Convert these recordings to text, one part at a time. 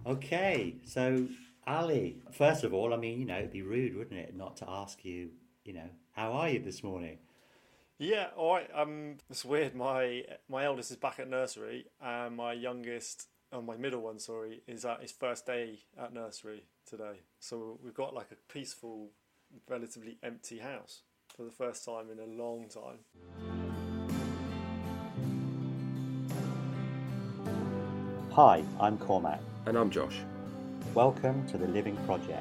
Okay, so Ali, first of all, I mean, it'd be rude, wouldn't it, not to ask you, how are you this morning? Yeah, all right. It's weird. My eldest is back at nursery, and my youngest, my middle one, sorry, is at his first day at nursery today. So we've got like a peaceful, relatively empty house for the first time in a long time. Hi, I'm Cormac. And I'm Josh. Welcome to the Living Project.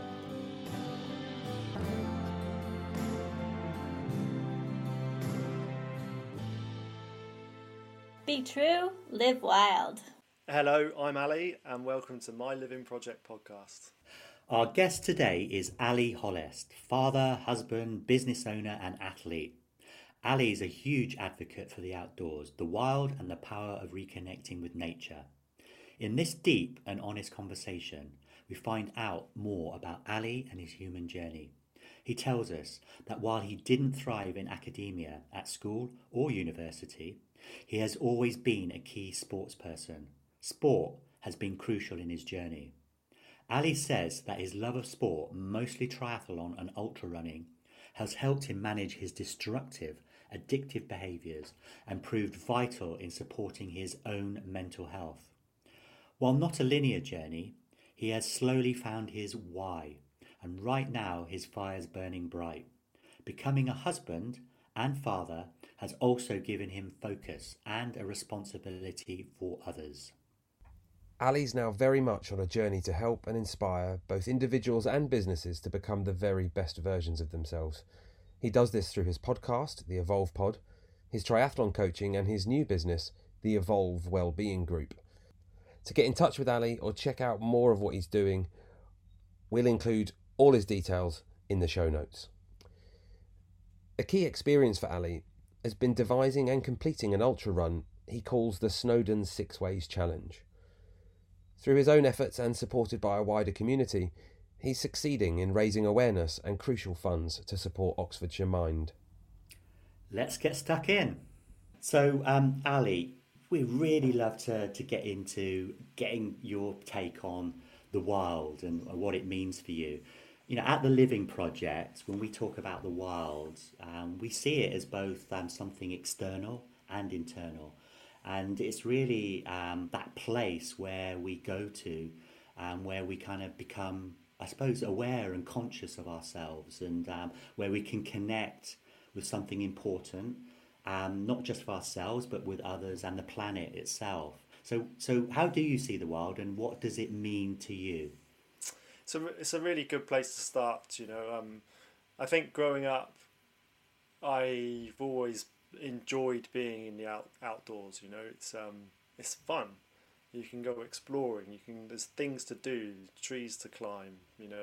Be true, live wild. Hello, I'm Ali, and welcome to my Living Project podcast. Our guest today is Ali Hollest, father, husband, business owner, and athlete. Ali is a huge advocate for the outdoors, the wild, and the power of reconnecting with nature. In this deep and honest conversation, we find out more about Ali and his human journey. He tells us that while he didn't thrive in academia at school or university, he has always been a key sports person. Sport has been crucial in his journey. Ali says that his love of sport, mostly triathlon and ultra running, has helped him manage his destructive, addictive behaviours and proved vital in supporting his own mental health. While not a linear journey, he has slowly found his why, and right now his fire's burning bright. Becoming a husband and father has also given him focus and a responsibility for others. Ali's now very much on a journey to help and inspire both individuals and businesses to become the very best versions of themselves. He does this through his podcast, The Evolve Pod, his triathlon coaching, and his new business, the Evolve Wellbeing Group. To get in touch with Ali or check out more of what he's doing, we'll include all his details in the show notes. A key experience for Ali has been devising and completing an ultra run he calls the Snowdon Six Ways Challenge. Through his own efforts and supported by a wider community, he's succeeding in raising awareness and crucial funds to support Oxfordshire Mind. Let's get stuck in. So, Ali, we really love to get into getting your take on the wild and what it means for you. At the Living Project, when we talk about the wild, we see it as both something external and internal. And it's really that place where we go to, where we kind of become, I suppose, aware and conscious of ourselves, and where we can connect with something important, not just for ourselves, but with others and the planet itself. So how do you see the wild, and what does it mean to you? So it's a really good place to start. I think growing up, I've always enjoyed being in the outdoors. It's fun. You can go exploring. There's things to do, trees to climb.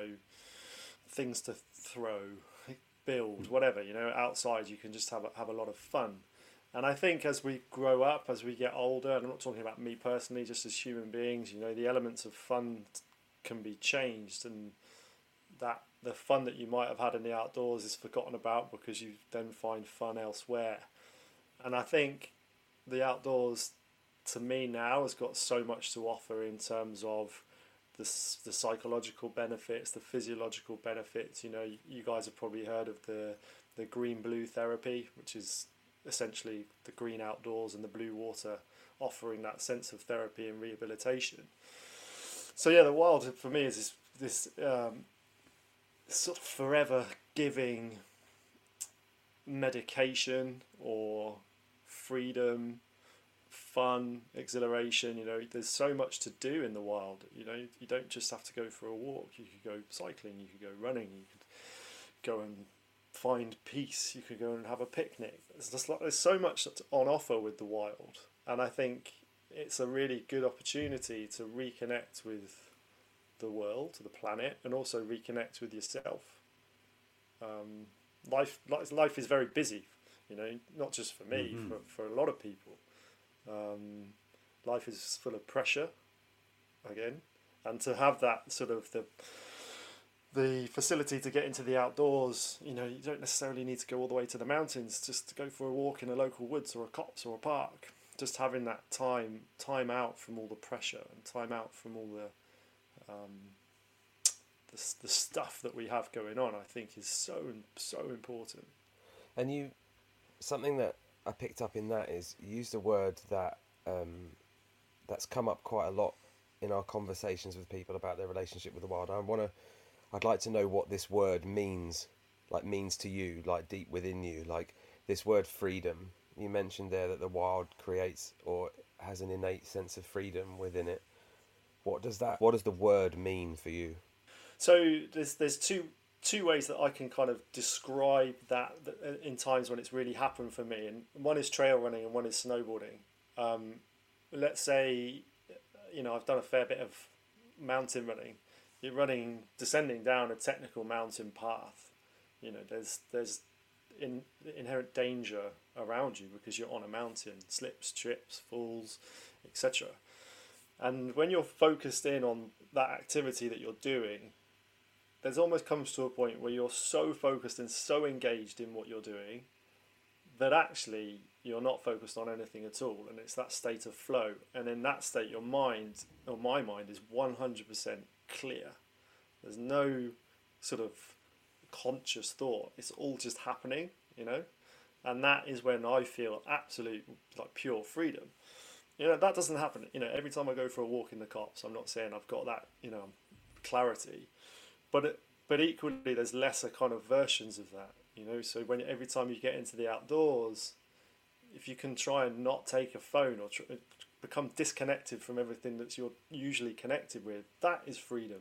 Things to throw, build, whatever. Outside you can just have a lot of fun. And I think as we grow up, as we get older, and I'm not talking about me personally, just as human beings, the elements of fun can be changed, and that the fun that you might have had in the outdoors is forgotten about because you then find fun elsewhere. And I think the outdoors, to me now, has got so much to offer in terms of the psychological benefits, the physiological benefits. You guys have probably heard of the green-blue therapy, which is essentially the green outdoors and the blue water offering that sense of therapy and rehabilitation. So yeah, the wild for me is this sort of forever giving medication or freedom, fun, exhilaration. There's so much to do in the wild. You don't just have to go for a walk. You could go cycling, you could go running, you could go and find peace, you could go and have a picnic. There's so much that's on offer with the wild, and I think it's a really good opportunity to reconnect with the world, the planet, and also reconnect with yourself. Life is very busy, not just for me, for a lot of people. Life is full of pressure, again, and to have that sort of the facility to get into the outdoors, you don't necessarily need to go all the way to the mountains, just to go for a walk in a local woods or a copse or a park. Just having that time out from all the pressure and time out from all the the stuff that we have going on, I think, is so important. And something that I picked up in that is you used a word that that's come up quite a lot in our conversations with people about their relationship with the wild. I'd like to know what this word means to you, like deep within you, like this word freedom. You mentioned there that the wild creates or has an innate sense of freedom within it. What does the word mean for you? So there's two ways that I can kind of describe that in times when it's really happened for me, and one is trail running and one is snowboarding. Let's say, I've done a fair bit of mountain running. You're descending down a technical mountain path. There's inherent danger around you because you're on a mountain, slips, trips, falls, etc. And when you're focused in on that activity that you're doing, there's almost comes to a point where you're so focused and so engaged in what you're doing that actually you're not focused on anything at all, and it's that state of flow. And in that state, your mind, or my mind, is 100% clear. There's no sort of conscious thought. It's all just happening, and that is when I feel absolute, like, pure freedom. That doesn't happen. Every time I go for a walk in the copse, I'm not saying I've got that, clarity. But equally, there's lesser kind of versions of that, So every time you get into the outdoors, if you can try and not take a phone or become disconnected from everything that you're usually connected with, that is freedom.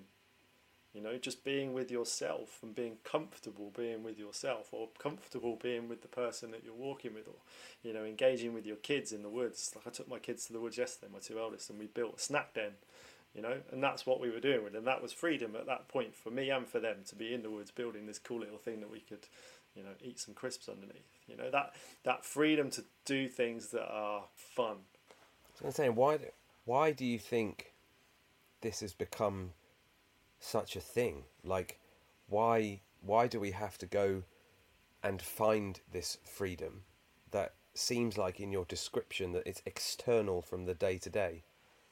Just being with yourself and being comfortable being with yourself, or comfortable being with the person that you're walking with, or engaging with your kids in the woods. Like, I took my kids to the woods yesterday, my two eldest, and we built a snack den. And that's what we were doing with them. That was freedom at that point for me and for them, to be in the woods building this cool little thing that we could, eat some crisps underneath. That freedom to do things that are fun. So I'm saying, why do you think this has become such a thing? Like, why do we have to go and find this freedom that seems like, in your description, that it's external from the day to day?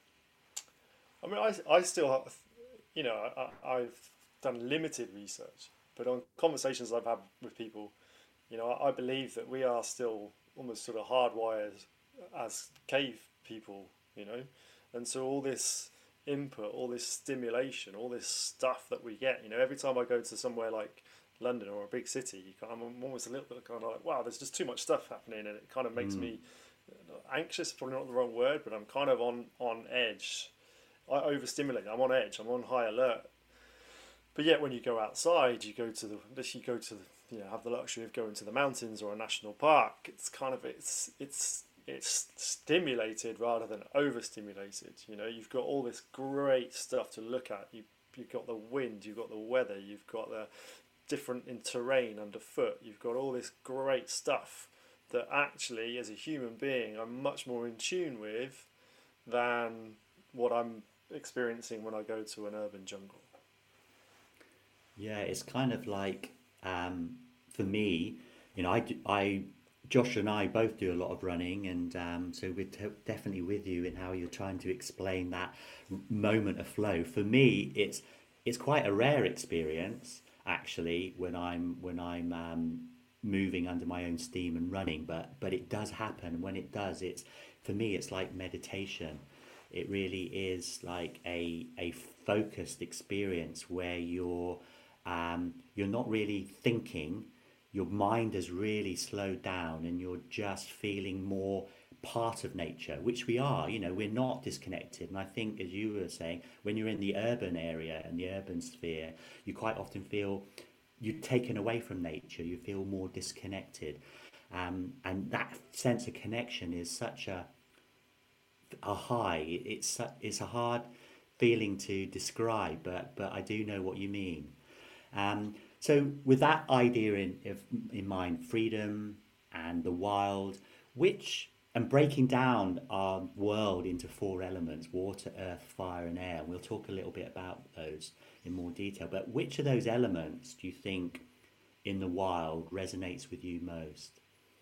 I mean, I still have, I've done limited research, but on conversations I've had with people, I believe that we are still almost sort of hardwired as cave people, and so all this input, all this stimulation, all this stuff that we get, every time I go to somewhere like London or a big city, I'm almost a little bit kind of like, wow, there's just too much stuff happening, and it kind of makes me anxious, probably not the wrong word, but I'm kind of on edge. I overstimulate. I'm on edge. I'm on high alert. But yet, when you go outside, you have the luxury of going to the mountains or a national park. It's kind of it's stimulated rather than overstimulated. You've got all this great stuff to look at. You've got the wind. You've got the weather. You've got the different in terrain underfoot. You've got all this great stuff that actually, as a human being, I'm much more in tune with than what I'm experiencing when I go to an urban jungle. Yeah, it's kind of like, for me, Josh and I both do a lot of running, and so we're definitely with you in how you're trying to explain that moment of flow. For me, it's quite a rare experience, actually, when I'm moving under my own steam and running, but it does happen. When it does, for me, it's like meditation. It really is like a focused experience where you're not really thinking. Your mind has really slowed down, and you're just feeling more part of nature, which we are. We're not disconnected. And I think, as you were saying, when you're in the urban area and the urban sphere, you quite often feel you're taken away from nature. You feel more disconnected, and that sense of connection is such a high. It's a hard feeling to describe, but I do know what you mean. So with that idea in mind, freedom and the wild, and breaking down our world into 4 elements: water, earth, fire, and air. We'll talk a little bit about those in more detail. But which of those elements do you think in the wild resonates with you most?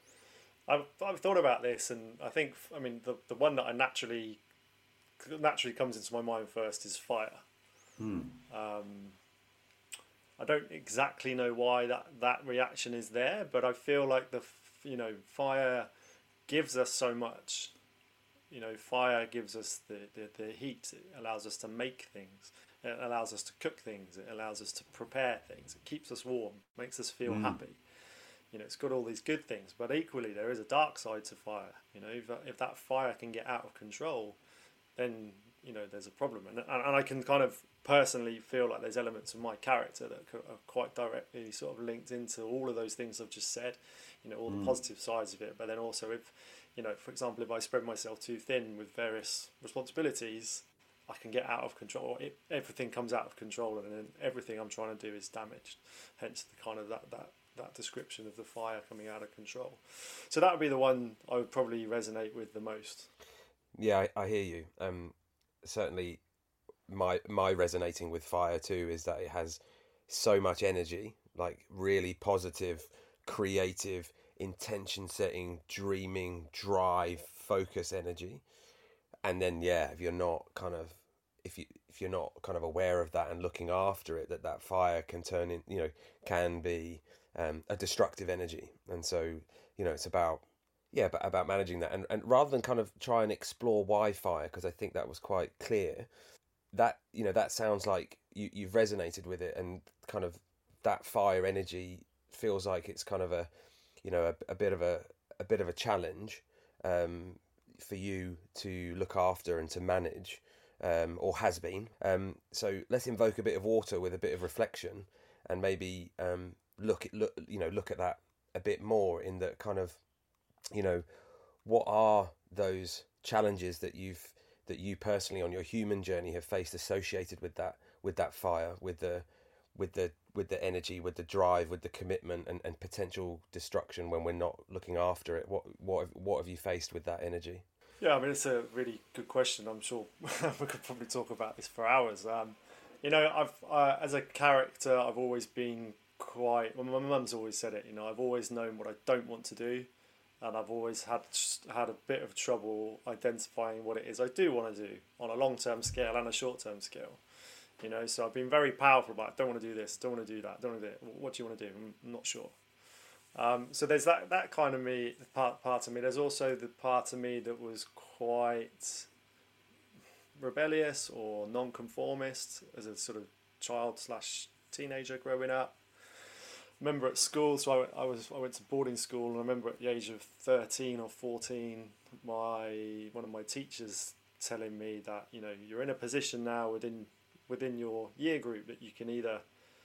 I've thought about this, and I think, the one that naturally comes into my mind first is fire. I don't exactly know why that reaction is there, but I feel like fire gives us so much. Fire gives us the heat. It allows us to make things. It allows us to cook things. It allows us to prepare things. It keeps us warm, makes us feel happy. It's got all these good things, but equally there is a dark side to fire. If that fire can get out of control, then there's a problem. And I can kind of personally feel like there's elements of my character that are quite directly sort of linked into all of those things I've just said. All the positive sides of it, but then also if for example, if I spread myself too thin with various responsibilities, I can get out of control. Everything comes out of control, and then everything I'm trying to do is damaged. Hence the kind of that description of the fire coming out of control. So that would be the one I would probably resonate with the most. Yeah, I hear you. Certainly, my resonating with fire too is that it has so much energy, like really positive, creative, intention-setting, dreaming, drive, focus energy. And then, if you're not kind of aware of that and looking after it, that fire can turn in, can be a destructive energy. And so, it's about managing that. And rather than kind of try and explore why fire, because I think that was quite clear, that, that sounds like you've resonated with it, and kind of that fire energy feels like it's kind of a bit of a challenge for you to look after and to manage, or has been. So let's invoke a bit of water with a bit of reflection, and maybe look at that a bit more in the kind of, what are those challenges that you personally on your human journey have faced associated with that fire, with the energy, with the drive, with the commitment, and potential destruction when we're not looking after it. What have you faced with that energy? Yeah, I mean, it's a really good question. I'm sure we could probably talk about this for hours. I've as a character, I've always been quite. Well, my mum's always said it. I've always known what I don't want to do, and I've always had a bit of trouble identifying what it is I do want to do on a long-term scale and a short-term scale. So I've been very powerful about, don't want to do this, don't want to do that, don't want to do it. What do you want to do? I'm not sure. So there's that kind of me, part of me. There's also the part of me that was quite rebellious or non-conformist as a sort of child/teenager growing up. I remember at school, so I went to boarding school, and I remember at the age of 13 or 14, one of my teachers telling me that you're in a position now within your year group that you can either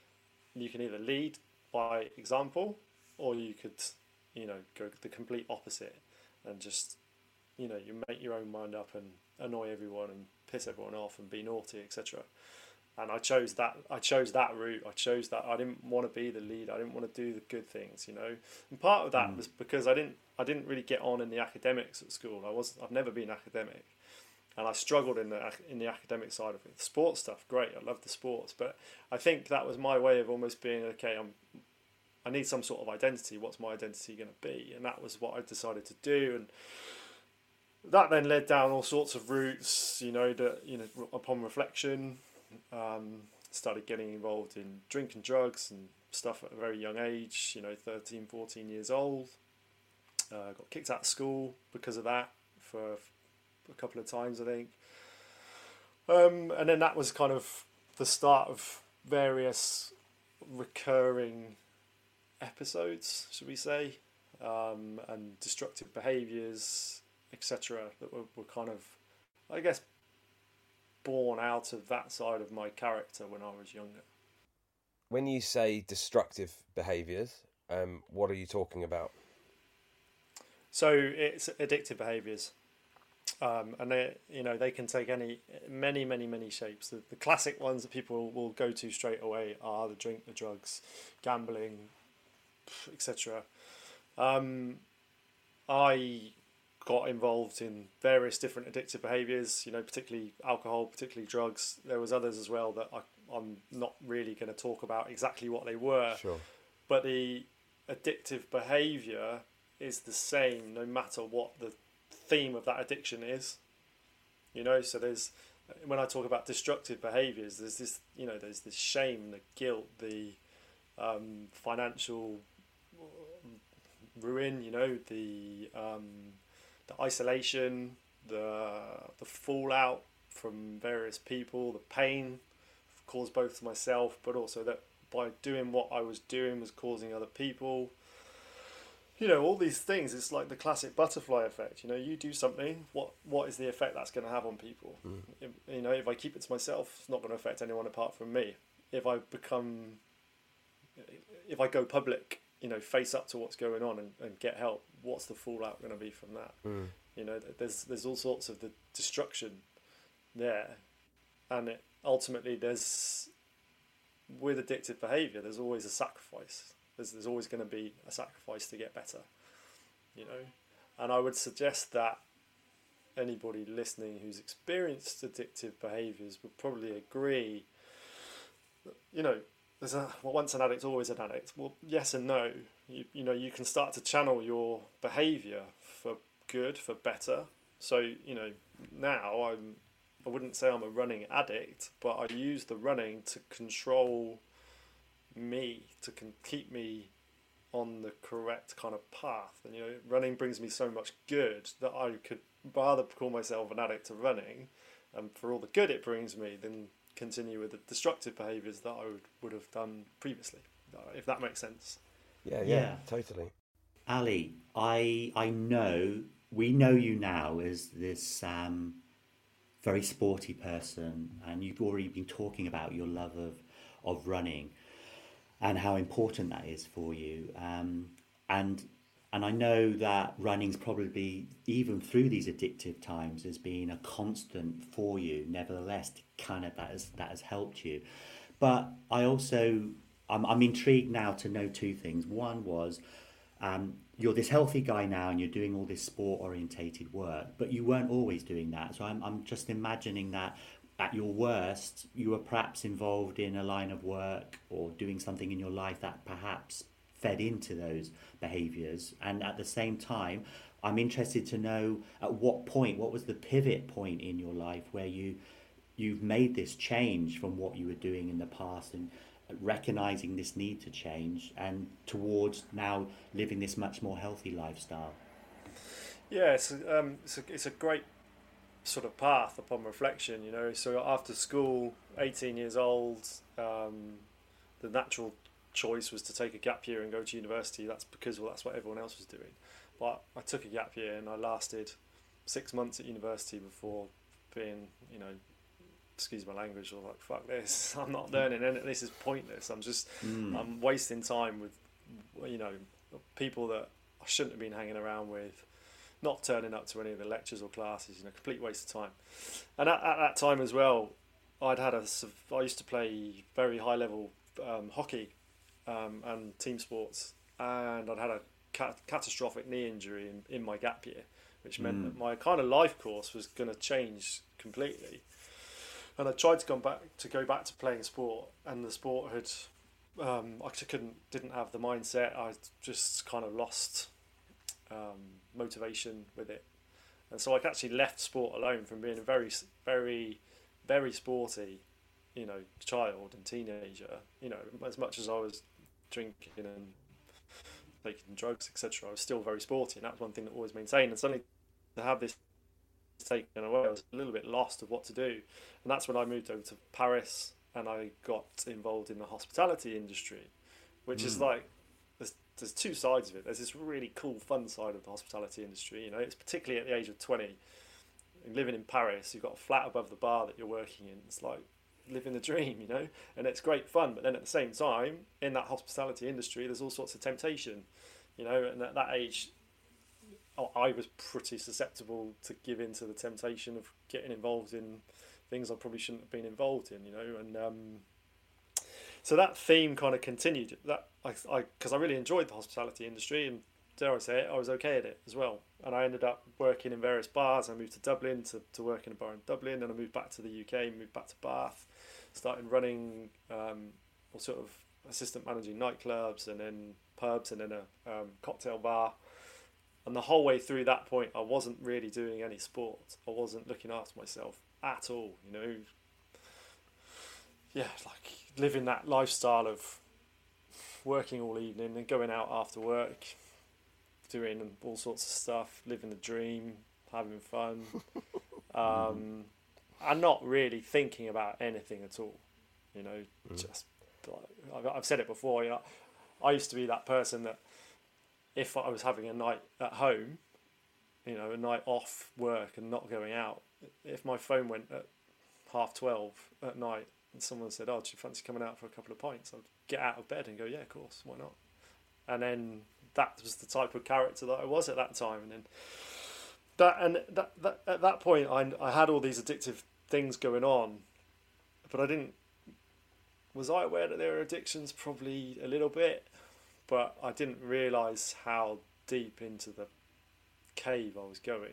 lead by example, or you could go the complete opposite and just you make your own mind up and annoy everyone and piss everyone off and be naughty, etc. And I chose that route. I chose that. I didn't want to be the lead. I didn't want to do the good things, And part of that was because I didn't really get on in the academics at school. I've never been academic. And I struggled in the academic side of it. The sports stuff, great. I love the sports, but I think that was my way of almost being okay. I need some sort of identity. What's my identity going to be? And that was what I decided to do. And that then led down all sorts of routes. Upon reflection, started getting involved in drinking drugs and stuff at a very young age. 13, 14 years old. Got kicked out of school because of that for a couple of times, I think. And then that was kind of the start of various recurring episodes, should we say, and destructive behaviours, etc., that were kind of, I guess, born out of that side of my character when I was younger. When you say destructive behaviours, what are you talking about? So it's addictive behaviours. And they can take many shapes. The classic ones that people will go to straight away are the drink, the drugs, gambling, etc. I got involved in various different addictive behaviours, particularly alcohol, particularly drugs. There was others as well that I'm not really going to talk about exactly what they were. Sure. But the addictive behaviour is the same no matter what the theme of that addiction is. So there's when I talk about destructive behaviours, there's this, there's this shame, the guilt, the financial ruin, the isolation, the fallout from various people, the pain caused both to myself, but also that by doing what I was doing was causing other people. All these things. It's like the classic butterfly effect. You do something, what is the effect that's going to have on people? If I keep it to myself, it's not going to affect anyone apart from me. If I go public, face up to what's going on and get help, what's the fallout going to be from that? There's all sorts of the destruction there, and ultimately with addictive behaviour, there's always a sacrifice. There's always going to be a sacrifice to get better, and I would suggest that anybody listening who's experienced addictive behaviours would probably agree that, there's once an addict, always an addict. Well, yes and no. You can start to channel your behaviour for good, for better. So, now I wouldn't say I'm a running addict, but I use the running to control me, to keep me on the correct kind of path. And running brings me so much good that I could rather call myself an addict to running, and for all the good it brings me, than continue with the destructive behaviours that I would have done previously, if that makes sense. Yeah, totally. Ali, I know, we know you now as this very sporty person, and you've already been talking about your love of running and how important that is for you. And I know that running's probably, even through these addictive times, has been a constant for you. Nevertheless, kind of that has helped you. But I also, I'm intrigued now to know two things. One was, you're this healthy guy now and you're doing all this sport orientated work, but you weren't always doing that. So I'm just imagining that at your worst, you were perhaps involved in a line of work or doing something in your life that perhaps fed into those behaviours. And at the same time, I'm interested to know at what was the pivot point in your life where you've made this change from what you were doing in the past, and recognizing this need to change and towards now living this much more healthy lifestyle. Yeah, it's a great sort of path upon reflection, So after school, 18 years old, the natural choice was to take a gap year and go to university. That's because, that's what everyone else was doing. But I took a gap year and I lasted 6 months at university before being, excuse my language, or like, fuck this, I'm not learning, and this is pointless. I'm wasting time with, people that I shouldn't have been hanging around with, not turning up to any of the lectures or classes, complete waste of time. And at that time as well, I used to play very high level hockey and team sports, and I'd had a catastrophic knee injury in my gap year, which meant that my kind of life course was going to change completely. And I tried to go back to playing sport, and the sport had, didn't have the mindset. I just kind of lost motivation with it, and so I actually left sport alone from being a very, very, very sporty, child and teenager. As much as I was drinking and taking drugs, etc., I was still very sporty, and that's one thing that I always maintained. And suddenly to have this taken away, I was a little bit lost of what to do, and that's when I moved over to Paris and I got involved in the hospitality industry, which is like, there's two sides of it. There's this really cool, fun side of the hospitality industry. It's particularly at the age of 20, living in Paris, you've got a flat above the bar that you're working in. It's like living the dream, and it's great fun. But then at the same time, in that hospitality industry, there's all sorts of temptation, and at that age, I was pretty susceptible to give in to the temptation of getting involved in things I probably shouldn't have been involved in, and so that theme kind of continued. That because I really enjoyed the hospitality industry, and dare I say it, I was okay at it as well. And I ended up working in various bars. I moved to Dublin to work in a bar in Dublin, and I moved back to the UK, moved back to Bath, started running or sort of assistant managing nightclubs and then pubs and then a cocktail bar. And the whole way through that point, I wasn't really doing any sport. I wasn't looking after myself at all. Yeah, like living that lifestyle of working all evening and going out after work, doing all sorts of stuff, living the dream, having fun, and not really thinking about anything at all. Just like, I've said it before. I used to be that person that if I was having a night at home, a night off work and not going out, if my phone went at 12:30 at night and someone said, "Oh, do you fancy coming out for a couple of pints?" I'd get out of bed and go, "Yeah, of course, why not?" And then that was the type of character that I was at that time. And then that at that point, I had all these addictive things going on, but was I aware that there were addictions? Probably a little bit, but I didn't realise how deep into the cave I was going.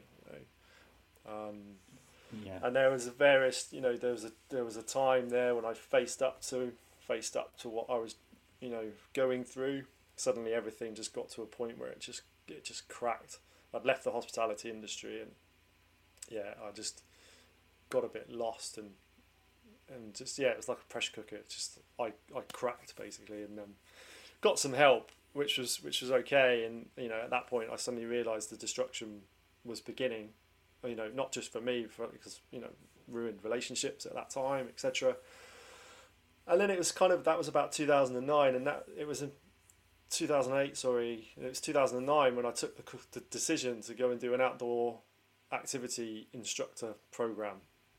And there was there was a time there when I faced up to what I was going through. Suddenly everything just got to a point where it just cracked. I'd left the hospitality industry, and I just got a bit lost and just it was like a pressure cooker. It just I cracked basically, and got some help, which was okay. And at that point I suddenly realised the destruction was beginning. Not just for me, because ruined relationships at that time, etc. And then it was that was about 2009, and it was in 2008. Sorry, it was 2009 when I took the decision to go and do an outdoor activity instructor program.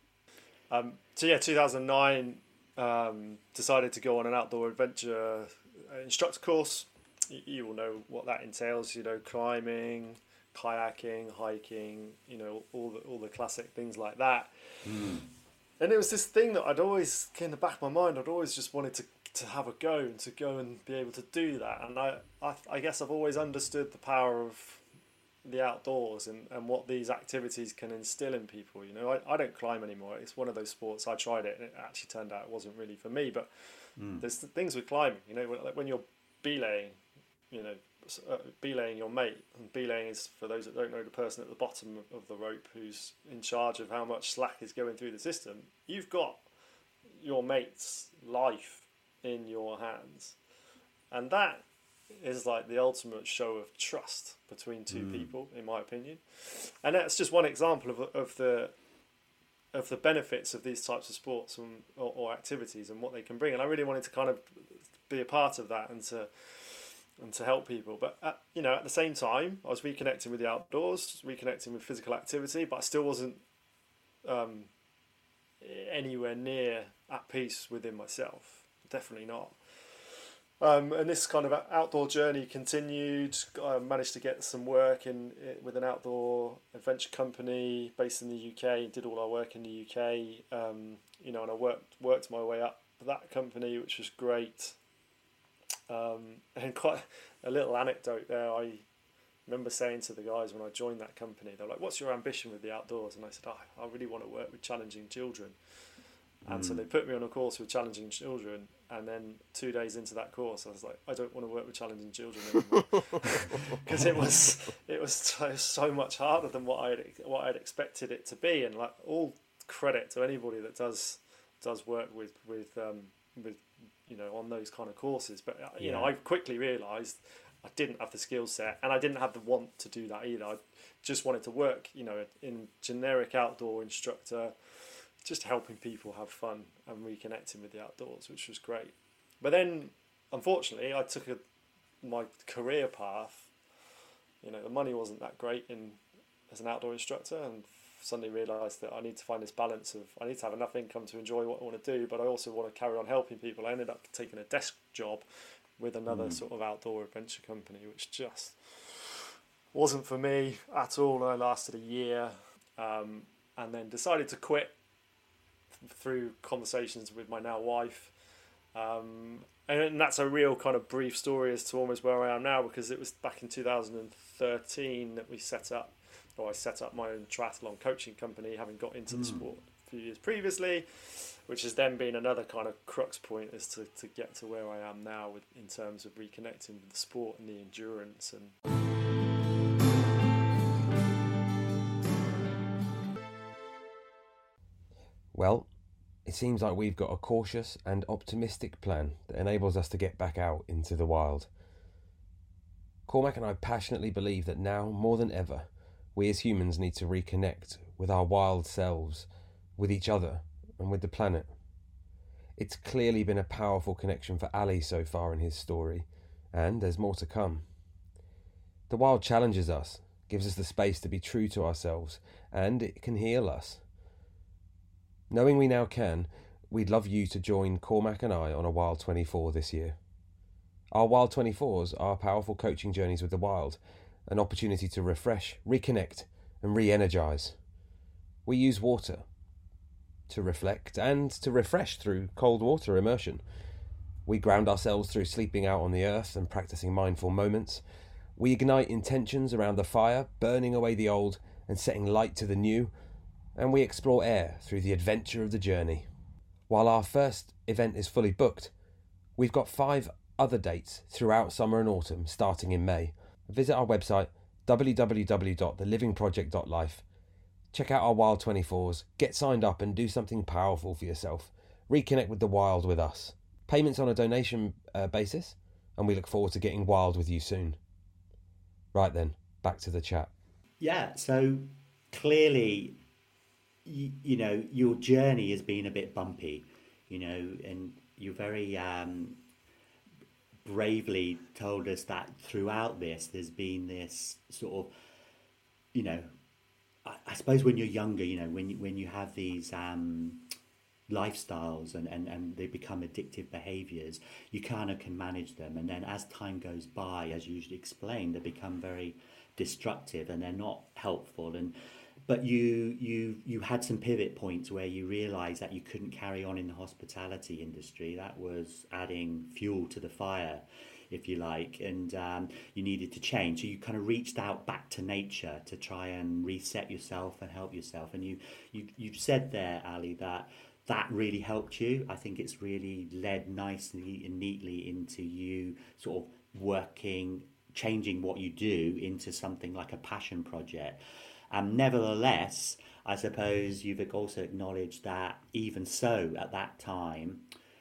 2009, decided to go on an outdoor adventure instructor course. You will know what that entails. Climbing, kayaking, hiking, all the classic things like that. And it was this thing that I'd always, in the back of my mind, I'd always just wanted to have a go and to go and be able to do that. And I guess I've always understood the power of the outdoors and what these activities can instill in people. I don't climb anymore. It's one of those sports. I tried it and it actually turned out it wasn't really for me. But there's the things with climbing, like when you're belaying, belaying your mate, and belaying is, for those that don't know, the person at the bottom of the rope who's in charge of how much slack is going through the system. You've got your mate's life in your hands, and that is like the ultimate show of trust between two people, in my opinion. And that's just one example of the benefits of these types of sports or activities and what they can bring. And I really wanted to kind of be a part of that and to help people. But at the same time, I was reconnecting with the outdoors, reconnecting with physical activity, but I still wasn't anywhere near at peace within myself. Definitely not. And this kind of outdoor journey continued. I managed to get some work with an outdoor adventure company based in the UK. Did all our work in the UK, and I worked my way up that company, which was great. And quite a little anecdote there. I remember saying to the guys when I joined that company, they're like, "What's your ambition with the outdoors?" And I said, "I really want to work with challenging children." And so they put me on a course with challenging children, and then 2 days into that course, I was like, I don't want to work with challenging children anymore, because it was so much harder than what I'd expected it to be. And like, all credit to anybody that does work with on those kind of courses. But I quickly realised I didn't have the skill set, and I didn't have the want to do that either. I just wanted to work, in generic outdoor instructor, just helping people have fun and reconnecting with the outdoors, which was great. But then, unfortunately, I took my career path. The money wasn't that great as an outdoor instructor, and suddenly realised that I need to find this balance of, I need to have enough income to enjoy what I want to do, but I also want to carry on helping people. I ended up taking a desk job with another sort of outdoor adventure company, which just wasn't for me at all. I lasted a year, and then decided to quit through conversations with my now wife, and that's a real kind of brief story as to almost where I am now, because it was back in 2013 that I set up my own triathlon coaching company, having got into the sport a few years previously, which has then been another kind of crux point as to get to where I am now in terms of reconnecting with the sport and the endurance. And Well, it seems like we've got a cautious and optimistic plan that enables us to get back out into the wild. Cormac and I passionately believe that now, more than ever, we as humans need to reconnect with our wild selves, with each other, and with the planet. It's clearly been a powerful connection for Ali so far in his story, and there's more to come. The wild challenges us, gives us the space to be true to ourselves, and it can heal us. Knowing we now can, we'd love you to join Cormac and I on a Wild 24 this year. Our Wild 24s are powerful coaching journeys with the wild, an opportunity to refresh, reconnect, and re-energise. We use water to reflect and to refresh through cold water immersion. We ground ourselves through sleeping out on the earth and practicing mindful moments. We ignite intentions around the fire, burning away the old and setting light to the new. And we explore air through the adventure of the journey. While our first event is fully booked, we've got 5 other dates throughout summer and autumn starting in May. Visit our website www.thelivingproject.life. Check out our Wild 24s, get signed up and do something powerful for yourself. Reconnect with the wild with us. Payments on a donation basis, and we look forward to getting wild with you soon. Right then, back to the chat. Yeah, so clearly, you know, your journey has been a bit bumpy, you know, and you're very bravely told us that throughout this, there's been this sort of, you know, I suppose when you're younger, you know, when you have these lifestyles and they become addictive behaviours, you kind of can manage them. And then as time goes by, as you usually explain, they become very destructive and they're not helpful. But you had some pivot points where you realised that you couldn't carry on in the hospitality industry. That was adding fuel to the fire, if you like, and you needed to change. So you kind of reached out back to nature to try and reset yourself and help yourself. And you've said there, Ali, that really helped you. I think it's really led nicely and neatly into you sort of changing what you do into something like a passion project. Nevertheless, I suppose you've also acknowledged that even so, at that time,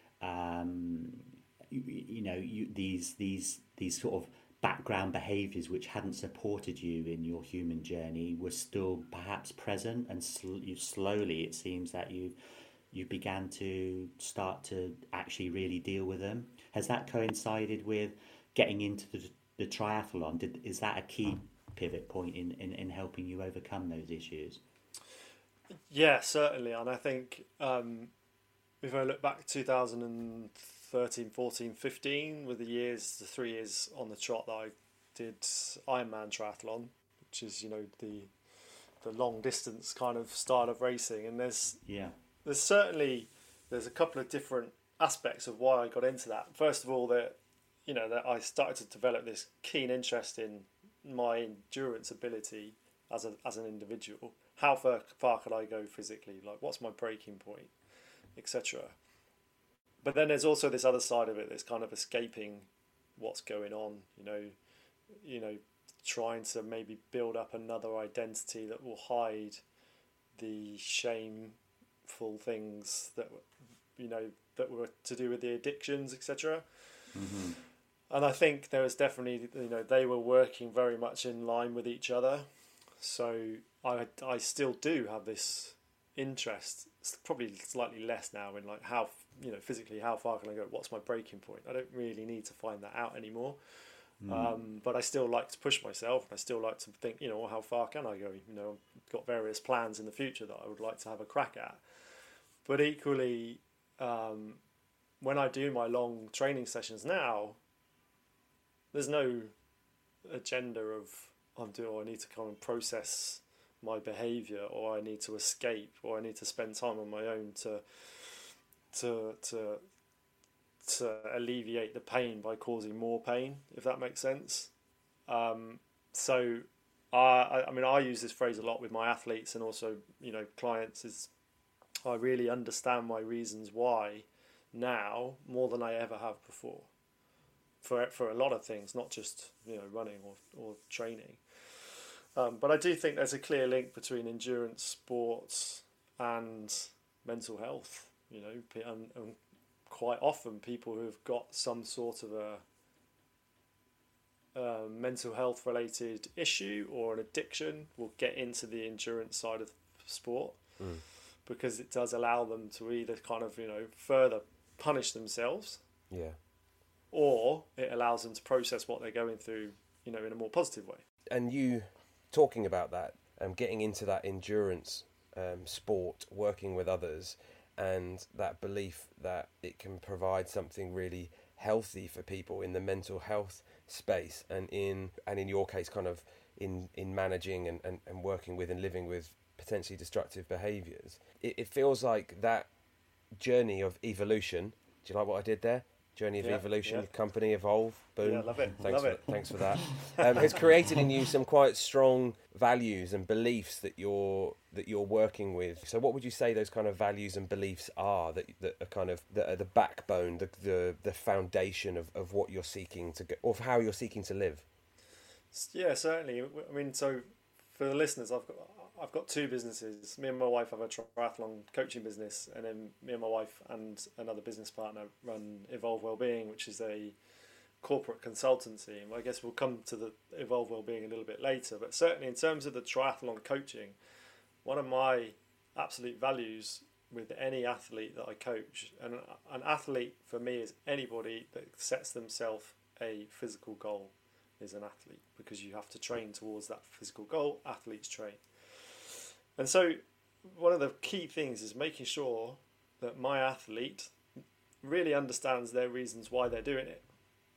these sort of background behaviours which hadn't supported you in your human journey were still perhaps present, and you slowly, it seems that you began to start to actually really deal with them. Has that coincided with getting into the triathlon? Is that a key pivot point in helping you overcome those issues? Yeah, certainly. And I think if I look back 2013, 14, 15 were the 3 years on the trot that I did Ironman triathlon, which is, you know, the long distance kind of style of racing. And there's certainly a couple of different aspects of why I got into that. First of all, that I started to develop this keen interest in my endurance ability as an individual. How far could I go physically? Like, what's my breaking point, etc. But then there's also this other side of it. There's kind of escaping what's going on. You know, trying to maybe build up another identity that will hide the shameful things that were to do with the addictions, etc. Mm-hmm. And I think there was definitely, they were working very much in line with each other. So I still do have this interest. It's probably slightly less now in like how, physically, how far can I go? What's my breaking point? I don't really need to find that out anymore. But I still like to push myself. I still like to think, well, how far can I go? I've got various plans in the future that I would like to have a crack at. But equally, when I do my long training sessions now, there's no agenda of I need to come and process my behaviour, or I need to escape, or I need to spend time on my own to alleviate the pain by causing more pain, if that makes sense. So I use this phrase a lot with my athletes and also clients. Is I really understand my reasons why now more than I ever have before. For a lot of things, not just running or training, but I do think there's a clear link between endurance sports and mental health, and quite often people who've got some sort of a mental health related issue or an addiction will get into the endurance side of sport, because it does allow them to either kind of, further punish themselves, or it allows them to process what they're going through, in a more positive way. And you talking about that, getting into that endurance sport, working with others, and that belief that it can provide something really healthy for people in the mental health space, and in your case, kind of in managing and working with and living with potentially destructive behaviours. It feels like that journey of evolution. Do you like what I did there? Journey of evolution, company evolve, boom. Yeah, love it. Thanks for that. Has created in you some quite strong values and beliefs that you're working with. So, what would you say those kind of values and beliefs are that are the backbone, the foundation of what you're seeking to go, or how you're seeking to live? Yeah, certainly. I mean, so for the listeners, I've got two businesses. Me and my wife have a triathlon coaching business, and then me and my wife and another business partner run Evolve Wellbeing, which is a corporate consultancy. And I guess we'll come to the Evolve Wellbeing a little bit later. But certainly in terms of the triathlon coaching, one of my absolute values with any athlete that I coach, and an athlete for me is anybody that sets themselves a physical goal is an athlete, because you have to train towards that physical goal. Athletes train. And so one of the key things is making sure that my athlete really understands their reasons why they're doing it,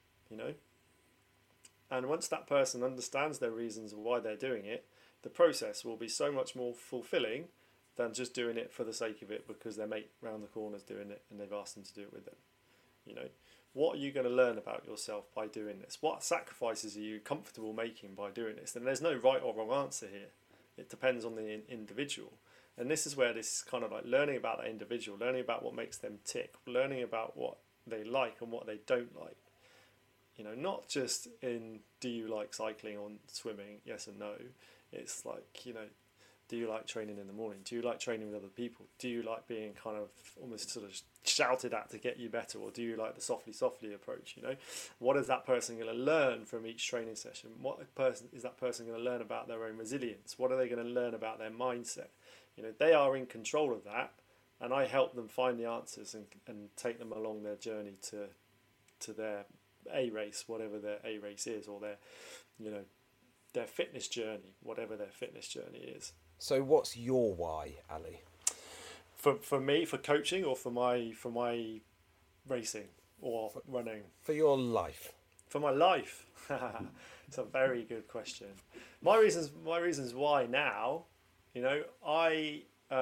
And once that person understands their reasons why they're doing it, the process will be so much more fulfilling than just doing it for the sake of it because their mate round the corner's doing it and they've asked them to do it with them. What are you going to learn about yourself by doing this? What sacrifices are you comfortable making by doing this? And there's no right or wrong answer here. It depends on the individual. And this is where this kind of like learning about that individual, learning about what makes them tick, learning about what they like and what they don't like. Not just in, do you like cycling or swimming? Yes and no. It's like, do you like training in the morning? Do you like training with other people? Do you like being kind of almost sort of shouted at to get you better? Or do you like the softly approach? What is that person going to learn from each training session? What is that person going to learn about their own resilience? What are they going to learn about their mindset? They are in control of that, and I help them find the answers and take them along their journey to their A race, whatever their A race is, or their fitness journey, whatever their fitness journey is. So what's your why, Ali? For me, for coaching, or for my racing or running? For your life. For my life. It's a very good question. My reasons why now, I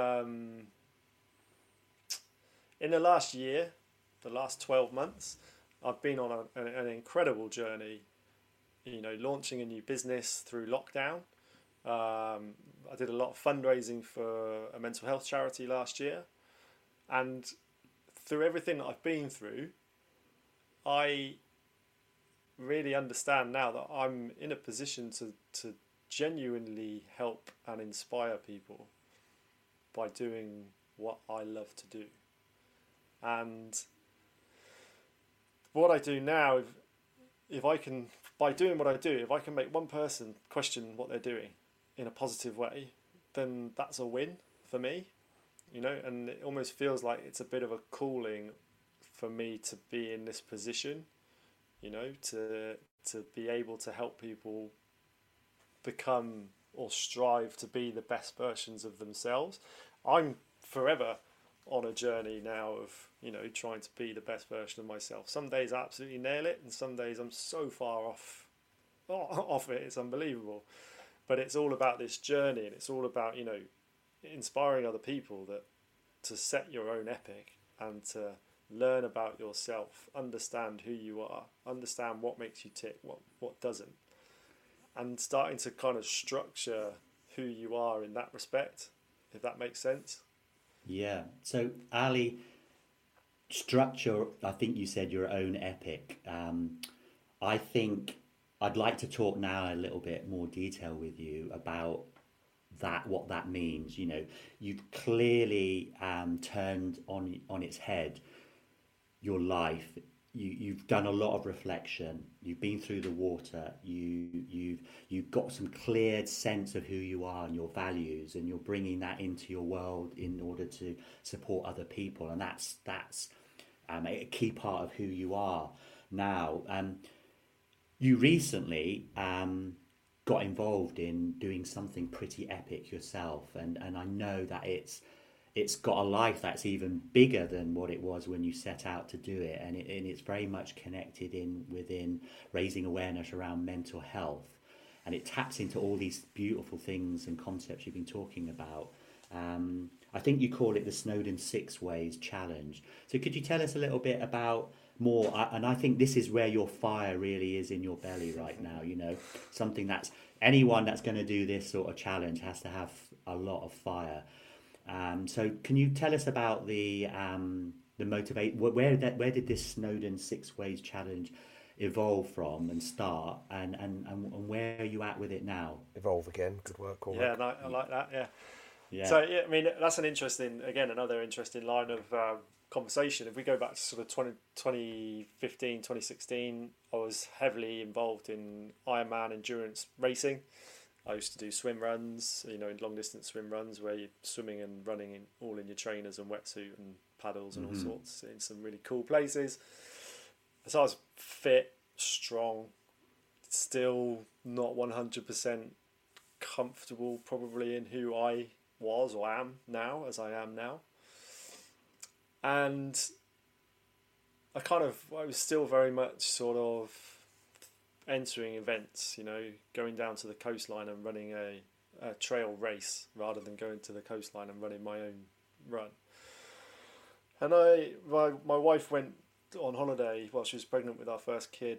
in the last year, the last 12 months, I've been on an incredible journey, launching a new business through lockdown. I did a lot of fundraising for a mental health charity last year, and through everything that I've been through, I really understand now that I'm in a position to genuinely help and inspire people by doing what I love to do. And what I do now, if I can, by doing what I do, if I can make one person question what they're doing in a positive way, then that's a win for me, and it almost feels like it's a bit of a calling for me to be in this position, to be able to help people become or strive to be the best versions of themselves. I'm forever on a journey now of, trying to be the best version of myself. Some days I absolutely nail it, and some days I'm so far off it, it's unbelievable. But it's all about this journey, and it's all about, inspiring other people to set your own epic and to learn about yourself, understand who you are, understand what makes you tick, what doesn't, and starting to kind of structure who you are in that respect, if that makes sense. Yeah. So, Ali, structure, I think you said your own epic. I think I'd like to talk now a little bit more detail with you about that what that means. You know, you've clearly turned on its head your life. You've done a lot of reflection. You've been through the water. You've got some clear sense of who you are and your values, and you're bringing that into your world in order to support other people, and that's a key part of who you are now. You recently got involved in doing something pretty epic yourself, and I know that it's got a life that's even bigger than what it was when you set out to do it, and it's very much connected within raising awareness around mental health, and it taps into all these beautiful things and concepts you've been talking about. I think you call it the Snowdon 6 Ways Challenge. So could you tell us a little bit about more? And I think this is where your fire really is in your belly right now. You know, something that's anyone that's going to do this sort of challenge has to have a lot of fire. So can you tell us about the motivate? Where did this Snowdon 6 Ways Challenge evolve from and start, and where are you at with it now? Evolve again. Good work. Yeah, I like that. Yeah. Yeah. So yeah, I mean that's another interesting line of conversation. If we go back to sort of 2015, 2016, I was heavily involved in Ironman endurance racing. I used to do swim runs, in long distance swim runs where you're swimming and running all in your trainers and wetsuit and paddles and all sorts in some really cool places. So I was fit, strong, still not 100% comfortable probably in who I was or am now, as I am now. And I was still very much sort of entering events, going down to the coastline and running a trail race rather than going to the coastline and running my own run. And my wife went on holiday while she was pregnant with our first kid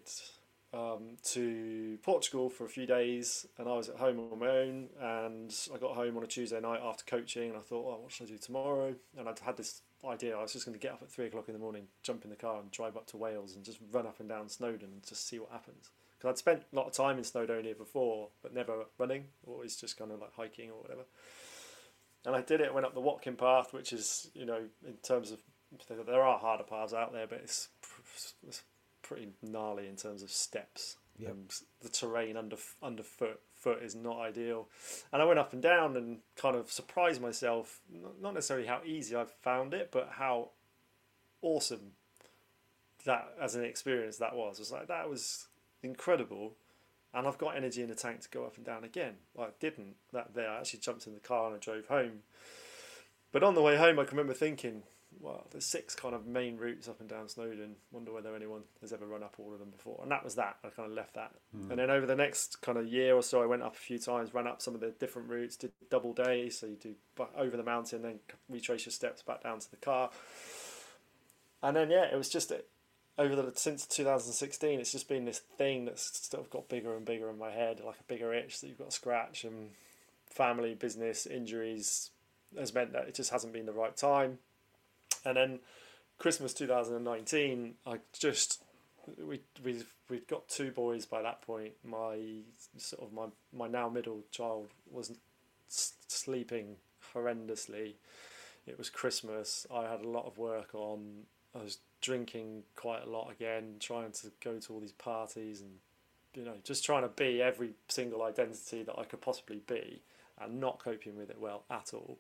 to Portugal for a few days, and I was at home on my own, and I got home on a Tuesday night after coaching, and I thought, what should I do tomorrow? And I'd had this idea, I was just going to get up at 3 o'clock in the morning, jump in the car and drive up to Wales and just run up and down Snowdon and just see what happens. Because I'd spent a lot of time in Snowdonia before, but never running, always just kind of like hiking or whatever. And I did it, went up the Watkin Path, which is, in terms of, there are harder paths out there, but it's pretty gnarly in terms of steps. Yep. And the terrain underfoot is not ideal. And I went up and down and kind of surprised myself, not necessarily how easy I found it, but how awesome that as an experience that was. It was like, that was incredible, and I've got energy in the tank to go up and down again. Well, I didn't that day. I actually jumped in the car and I drove home. But on the way home, I can remember thinking, well, there's 6 kind of main routes up and down Snowdon. Wonder whether anyone has ever run up all of them before. And that was that. I kind of left that. And then over the next kind of year or so, I went up a few times, ran up some of the different routes, did double days. So you do over the mountain, then retrace your steps back down to the car. And then, yeah, it was just since 2016, it's just been this thing that's sort of got bigger and bigger in my head, like a bigger itch that you've got to scratch. And family, business, injuries has meant that it just hasn't been the right time. And then Christmas 2019, we'd got 2 boys by that point. My now middle child was sleeping horrendously. It was Christmas. I had a lot of work on. I was drinking quite a lot again, trying to go to all these parties and, just trying to be every single identity that I could possibly be, and not coping with it well at all.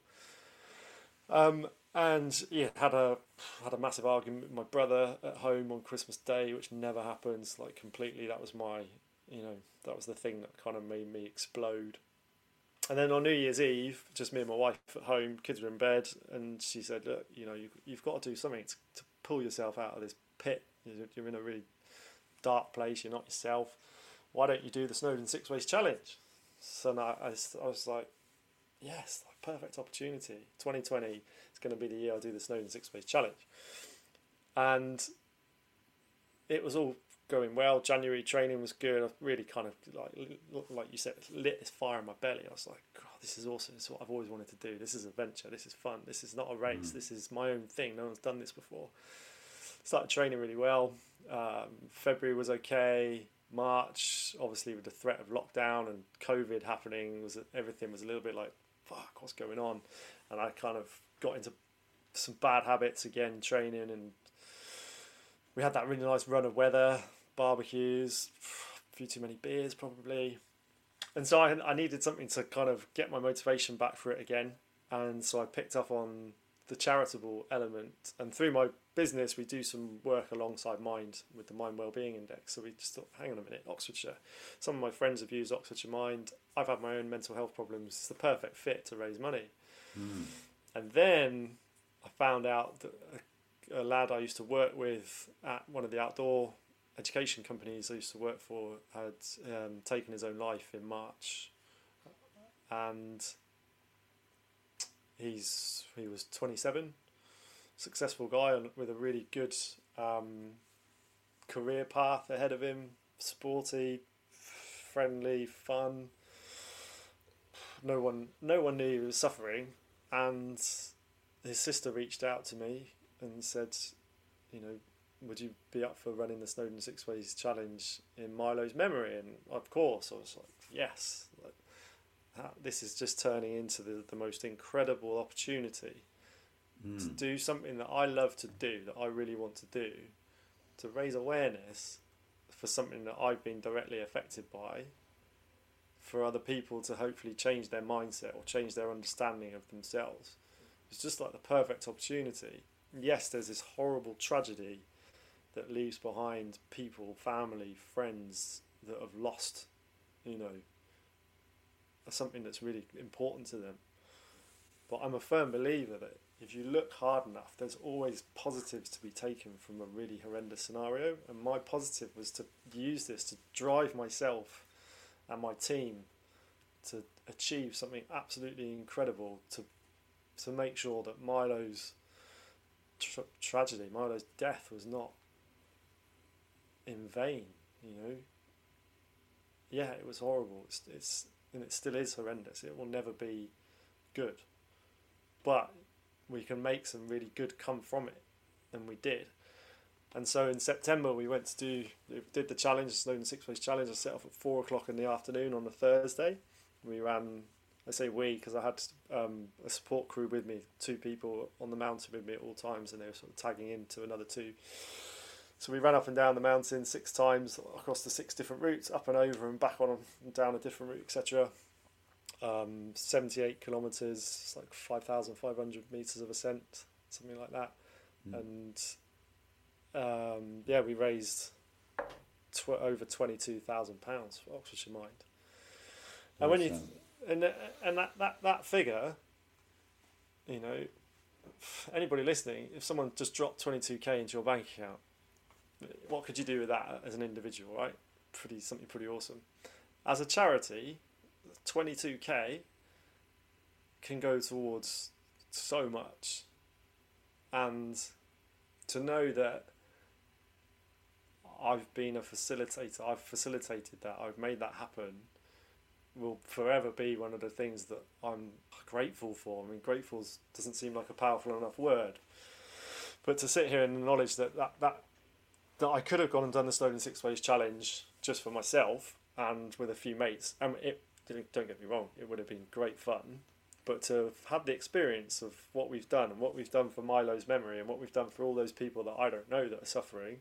And yeah, had a massive argument with my brother at home on Christmas Day, which never happens. Like completely, that was that was the thing that kind of made me explode. And then on New Year's Eve, just me and my wife at home, kids were in bed, and she said, "Look, you've got to do something to pull yourself out of this pit. You're in a really dark place. You're not yourself. Why don't you do the Snowdon 6 Ways Challenge?" So I was like, yes, perfect opportunity. 2020 is going to be the year I do the Snowdon 6 Ways Challenge. And it was all going well. January training was good. I really kind of, like you said, lit this fire in my belly. I was like, God, this is awesome. This is what I've always wanted to do. This is adventure. This is fun. This is not a race. This is my own thing. No one's done this before. Started training really well. February was okay. March, obviously with the threat of lockdown and COVID happening, everything was a little bit like fuck, what's going on? And I kind of got into some bad habits again, training, and we had that really nice run of weather, barbecues, a few too many beers probably. And so I needed something to kind of get my motivation back for it again. And so I picked up on the charitable element. And through my business, we do some work alongside Mind with the Mind Wellbeing Index. So we just thought, hang on a minute, Oxfordshire. Some of my friends have used Oxfordshire Mind. I've had my own mental health problems. It's the perfect fit to raise money. And then I found out that a lad I used to work with at one of the outdoor education companies I used to work for had taken his own life in March, and he was 27, successful guy with a really good career path ahead of him, sporty, friendly, fun. No one knew he was suffering, and his sister reached out to me and said, you know, would you be up for running the Snowdon Six Ways Challenge in Milo's memory? And of course, I was like, yes. This is just turning into the most incredible opportunity to do something that I love to do, that I really want to do, to raise awareness for something that I've been directly affected by, for other people to hopefully change their mindset or change their understanding of themselves. It's just like the perfect opportunity. Yes, there's this horrible tragedy that leaves behind people, family, friends that have lost, you know, something that's really important to them. But I'm a firm believer that if you look hard enough, there's always positives to be taken from a really horrendous scenario. And my positive was to use this to drive myself and my team to achieve something absolutely incredible, to make sure that Milo's tragedy, Milo's death was not in vain, you know. Yeah, it was horrible. It's and it still is horrendous. It will never be good, but we can make some really good come from it, and we did. And so in September we did the challenge, the Snowdon Six Ways Challenge. I set off at 4:00 in the afternoon on a Thursday. We ran. I say we because I had a support crew with me, 2 people on the mountain with me at all times, and they were sort of tagging into another 2. So we ran up and down the mountain 6 times across the 6 different routes, up and over and back on and down a different route, etc. 78 kilometres, it's like 5,500 metres of ascent, something like that. And we raised over £22,000 for Oxfordshire Mind. And when you and that figure, you know, anybody listening, if someone just dropped 22k into your bank account, what could you do with that as an individual, right? Something pretty awesome. As a charity, 22k can go towards so much, and to know that I've been a facilitator, I've facilitated that, I've made that happen, will forever be one of the things that I'm grateful for. I mean, grateful doesn't seem like a powerful enough word, but to sit here and acknowledge that I could have gone and done the Snowdon Six Ways Challenge just for myself and with a few mates, and don't get me wrong, it would have been great fun, but to have had the experience of what we've done and what we've done for Milo's memory and what we've done for all those people that I don't know that are suffering,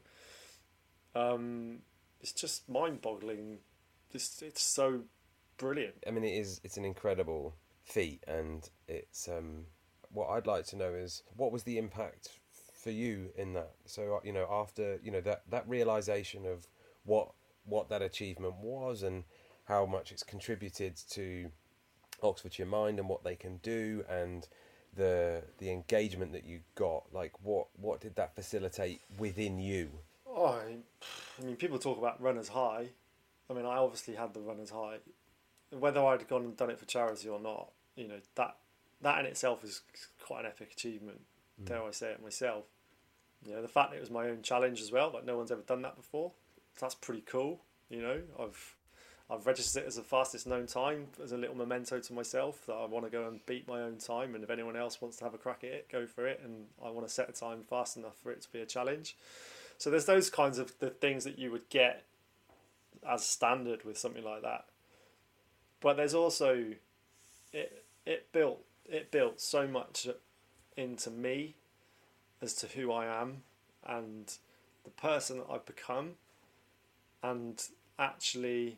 it's just mind-boggling. It's so brilliant. I mean, it's an incredible feat, and it's what I'd like to know is, what was the impact for you in that? So, you know, after, you know, that realization of what that achievement was and how much it's contributed to Oxfordshire Mind and what they can do, and the engagement that you got, like what did that facilitate within you? Oh, I mean, people talk about runner's high. I mean, I obviously had the runner's high. Whether I'd gone and done it for charity or not, you know, that in itself is quite an epic achievement. Dare I say it myself. You know, the fact that it was my own challenge as well, like no one's ever done that before. That's pretty cool. You know, I've registered it as the fastest known time as a little memento to myself that I want to go and beat my own time, and if anyone else wants to have a crack at it, go for it, and I want to set a time fast enough for it to be a challenge. So there's those kinds of the things that you would get as standard with something like that. But there's also it built so much into me as to who I am and the person that I've become, and actually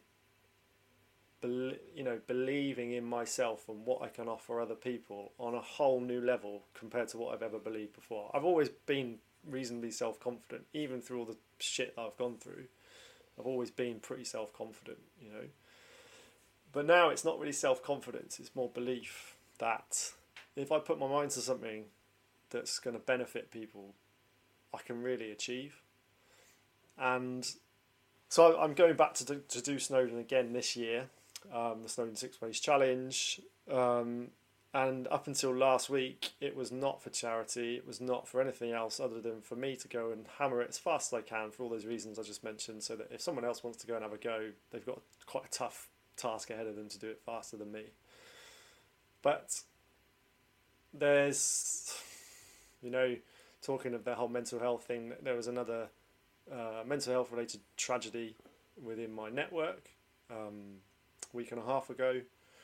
believing in myself and what I can offer other people on a whole new level compared to what I've ever believed before. I've always been reasonably self-confident, even through all the shit that I've gone through. I've always been pretty self-confident, But now it's not really self-confidence, it's more belief that if I put my mind to something that's going to benefit people, I can really achieve. And so I'm going back to do Snowdon again this year, the Snowdon 6 Ways Challenge. And up until last week, it was not for charity. It was not for anything else other than for me to go and hammer it as fast as I can for all those reasons I just mentioned, so that if someone else wants to go and have a go, they've got quite a tough task ahead of them to do it faster than me. But there's, talking of the whole mental health thing, there was another mental health related tragedy within my network a week and a half ago.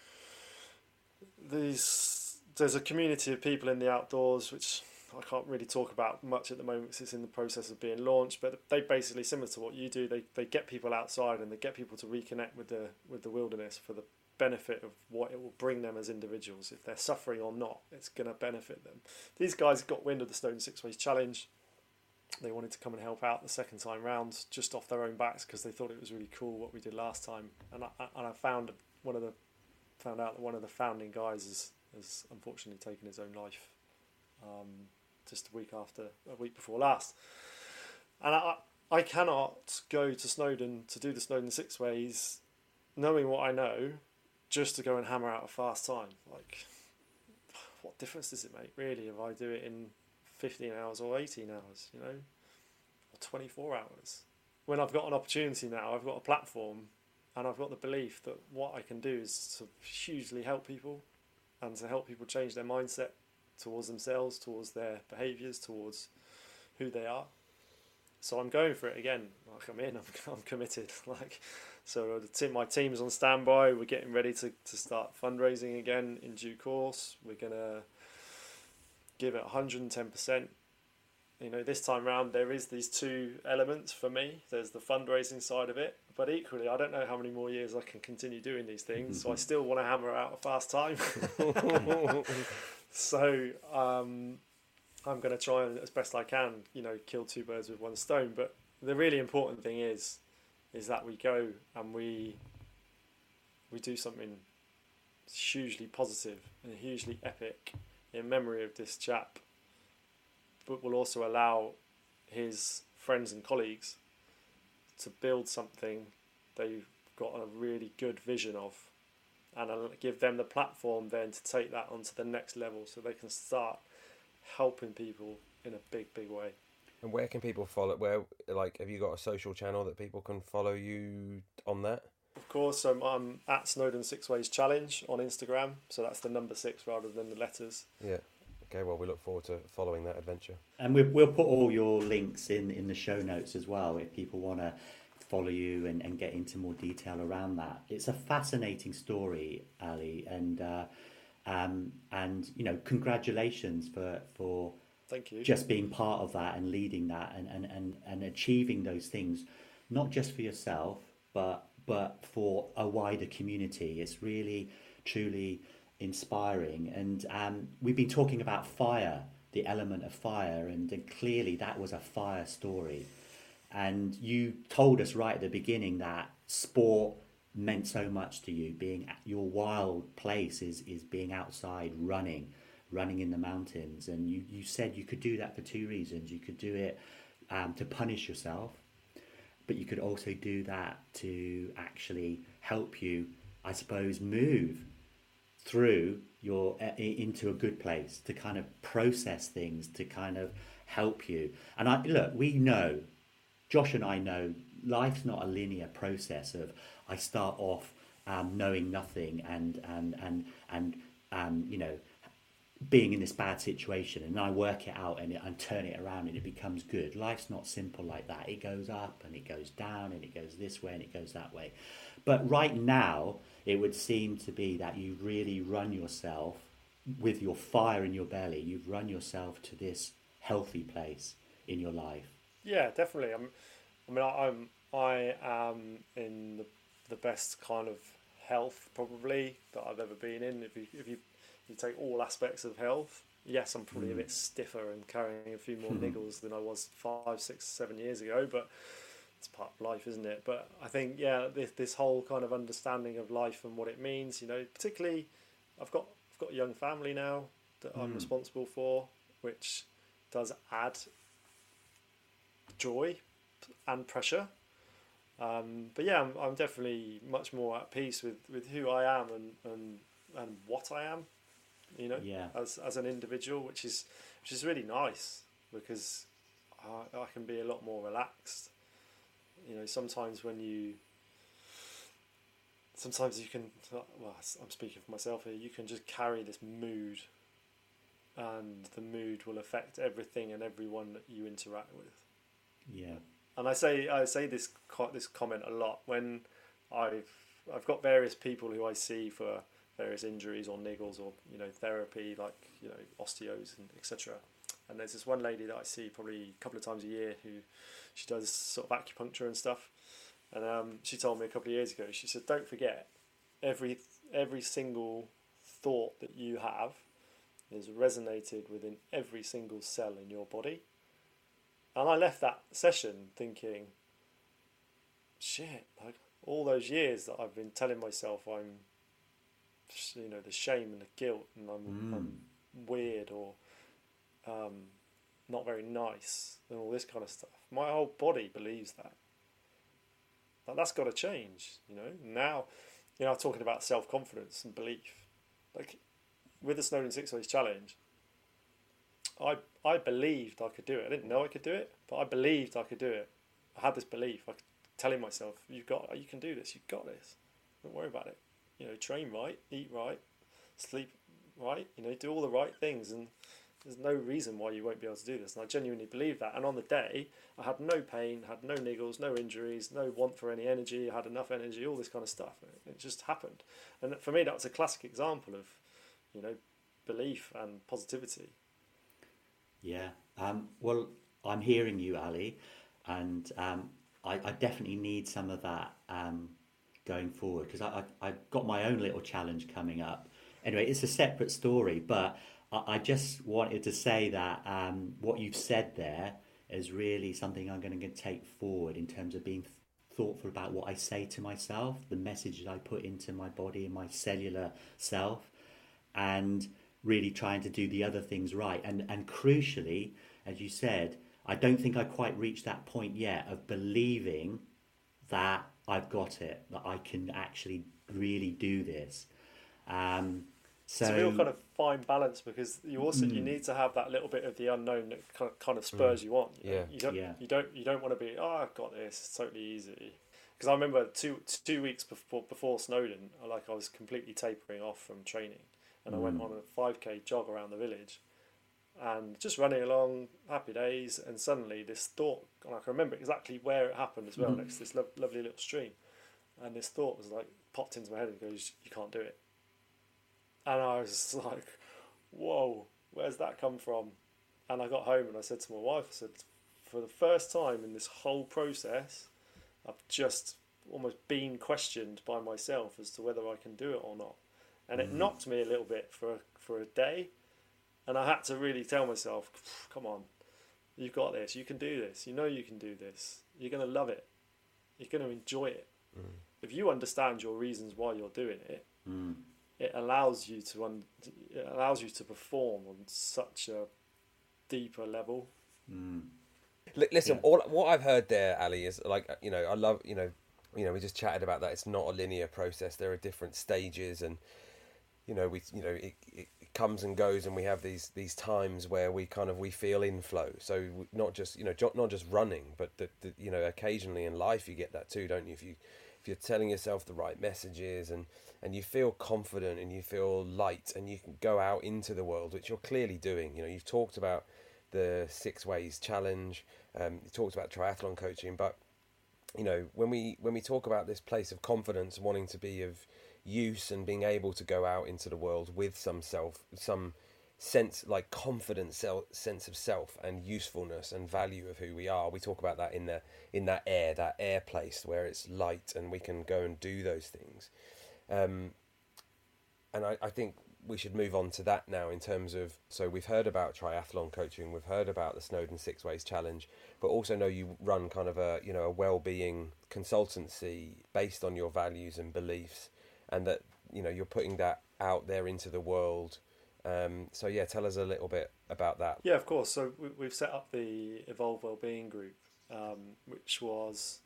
There's a community of people in the outdoors, which I can't really talk about much at the moment because it's in the process of being launched, but they basically, similar to what you do, they get people outside and they get people to reconnect with the wilderness for the benefit of what it will bring them as individuals. If they're suffering or not, it's going to benefit them. These guys got wind of the Snowdon 6 Ways Challenge. They wanted to come and help out the second time round just off their own backs because they thought it was really cool what we did last time. And I found out that one of the founding guys has unfortunately taken his own life just a week before last. And I cannot go to Snowdon to do the Snowdon 6 Ways knowing what I know just to go and hammer out a fast time. Like, what difference does it make really if I do it in 15 hours or 18 hours, or 24 hours? When I've got an opportunity now, I've got a platform, and I've got the belief that what I can do is to hugely help people and to help people change their mindset towards themselves, towards their behaviours, towards who they are. So I'm going for it again. Like, I'm committed. So my team's on standby. We're getting ready to start fundraising again in due course. We're going to give it 110%. This time round there is these two elements for me. There's the fundraising side of it, but equally I don't know how many more years I can continue doing these things, so I still want to hammer out a fast time. So I'm going to try and, as best I can, kill two birds with one stone. But the really important thing is that we go and we do something hugely positive and hugely epic in memory of this chap, but will also allow his friends and colleagues to build something they've got a really good vision of, and I'll give them the platform then to take that onto the next level so they can start helping people in a big, big way. And where can people follow? Have you got a social channel that people can follow you on that? Of course, I'm at Snowdon 6 Ways Challenge on Instagram, so that's the number 6 rather than the letters. Yeah. Okay, well, we look forward to following that adventure. And we'll put all your links in the show notes as well if people want to follow you and get into more detail around that. It's a fascinating story, Ali, and congratulations for Thank you. Just being part of that and leading that and achieving those things, not just for yourself, but for a wider community. It's really, truly inspiring. And we've been talking about fire, the element of fire, and clearly that was a fire story. And you told us right at the beginning that sport meant so much to you. Being at your wild place is being outside running in the mountains. And you said you could do that for two reasons. You could do it to punish yourself, but you could also do that to actually help you, I suppose, move through into a good place, to kind of process things, to kind of help you. And we know, Josh and I know, life's not a linear process of I start off knowing nothing and being in this bad situation, and I work it out and turn it around and it becomes good. Life's not simple like that. It goes up and it goes down and it goes this way and it goes that way. But right now, it would seem to be that you really run yourself with your fire in your belly. You've run yourself to this healthy place in your life. Yeah, definitely. I am in the best kind of health probably that I've ever been in. If you take all aspects of health, yes, I'm probably a bit stiffer and carrying a few more niggles than I was 5, 6, 7 years ago, but it's part of life, isn't it? But I think, yeah, this whole kind of understanding of life and what it means, particularly I've got a young family now that I'm responsible for, which does add joy and pressure. But yeah, I'm definitely much more at peace with who I am and what I am, as an individual, which is really nice, because I can be a lot more relaxed. Sometimes you can, well, I'm speaking for myself here, you can just carry this mood, and the mood will affect everything and everyone that you interact with. Yeah. And I say this comment a lot when I've got various people who I see for various injuries or niggles or therapy, like osteos and etc. And there's this one lady that I see probably a couple of times a year who she does sort of acupuncture and stuff. And she told me a couple of years ago, she said, don't forget, every single thought that you have is resonated within every single cell in your body. And I left that session thinking, shit, like all those years that I've been telling myself I'm, the shame and the guilt, and I'm weird or not very nice and all this kind of stuff. My whole body believes that. But that's got to change, Now, I'm talking about self-confidence and belief. Like with the Snowdon 6 Days Challenge, I believed I could do it. I didn't know I could do it, but I believed I could do it. I had this belief. I was telling myself, you can do this. You've got this. Don't worry about it. Train right, eat right, sleep right. Do all the right things, and there's no reason why you won't be able to do this. And I genuinely believe that. And on the day, I had no pain, had no niggles, no injuries, no want for any energy. I had enough energy, all this kind of stuff. It just happened. And for me, that was a classic example of, belief and positivity. Yeah. Well, I'm hearing you, Ali, and I definitely need some of that going forward, because I've got my own little challenge coming up. Anyway, it's a separate story, but I just wanted to say that what you've said there is really something I'm going to take forward in terms of being thoughtful about what I say to myself, the messages I put into my body and my cellular self, and really trying to do the other things right. And crucially, as you said, I don't think I quite reached that point yet of believing that I've got it, that I can actually really do this. So it's a real kind of fine balance, because you need to have that little bit of the unknown that kind of spurs you on. You don't want to be, I've got this, it's totally easy. Because I remember two weeks before Snowdon, I was completely tapering off from training, and I went on a 5k jog around the village, and just running along, happy days, and suddenly this thought, and I can remember exactly where it happened as well, next to this lovely little stream, and this thought was like popped into my head and goes, you can't do it. And I was like, whoa, where's that come from? And I got home and I said to my wife, I said, for the first time in this whole process, I've just almost been questioned by myself as to whether I can do it or not. And it knocked me a little bit for a day. And I had to really tell myself, come on, you've got this, you can do this, you can do this, you're going to love it, you're going to enjoy it. If you understand your reasons why you're doing it, it allows you to perform on such a deeper level. Listen, what I've heard there, Ali, is like, I love, we just chatted about that. It's not a linear process. There are different stages, and it comes and goes, and we have these times where we feel inflow. So not just running, but occasionally in life you get that too, don't you? if you're telling yourself the right messages, and you feel confident and you feel light and you can go out into the world, which you're clearly doing. You know, you've talked about the 6 Ways Challenge, you talked about triathlon coaching, but you know, when we talk about this place of confidence, wanting to be of use and being able to go out into the world with some sense, like confident sense of self and usefulness and value of who we are, we talk about that in that air place where it's light and we can go and do those things. And I think we should move on to that now in terms of, so we've heard about triathlon coaching, we've heard about the Snowdon 6 Ways Challenge, but also know you run kind of a well-being consultancy based on your values and beliefs, and that, you know, you're putting that out there into the world. So yeah, tell us a little bit about that. Yeah, of course. So we've set up the Evolve Wellbeing Group, which was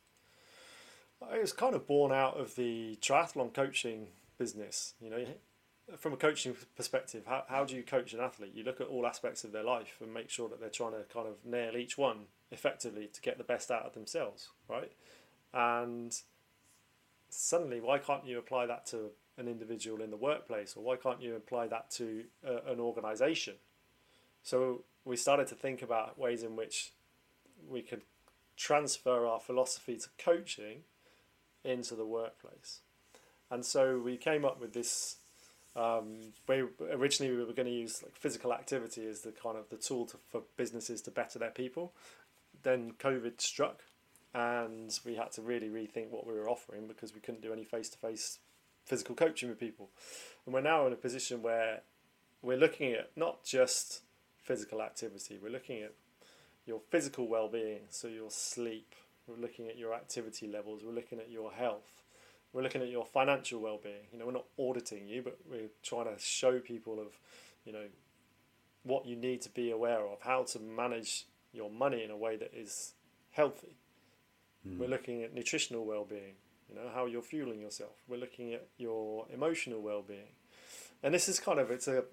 kind of born out of the triathlon coaching business. You know, from a coaching perspective, how do you coach an athlete? You look at all aspects of their life and make sure that they're trying to kind of nail each one effectively to get the best out of themselves, right? And suddenly, why can't you apply that to an individual in the workplace, or why can't you apply that to an organisation? So we started to think about ways in which we could transfer our philosophy to coaching into the workplace. And so we came up with this. Originally we were going to use like physical activity as the kind of the tool for businesses to better their people. Then COVID struck, and we had to really rethink what we were offering, because we couldn't do any face-to-face physical coaching with people. And we're now in a position where we're looking at not just physical activity, we're looking at your physical well-being, so your sleep, we're looking at your activity levels, we're looking at your health, we're looking at your financial well-being. You know, we're not auditing you, but we're trying to show people of, you know, what you need to be aware of, how to manage your money in a way that is healthy. We're looking at nutritional well-being, you know, how you're fueling yourself. We're looking at your emotional well-being. And this is kind of,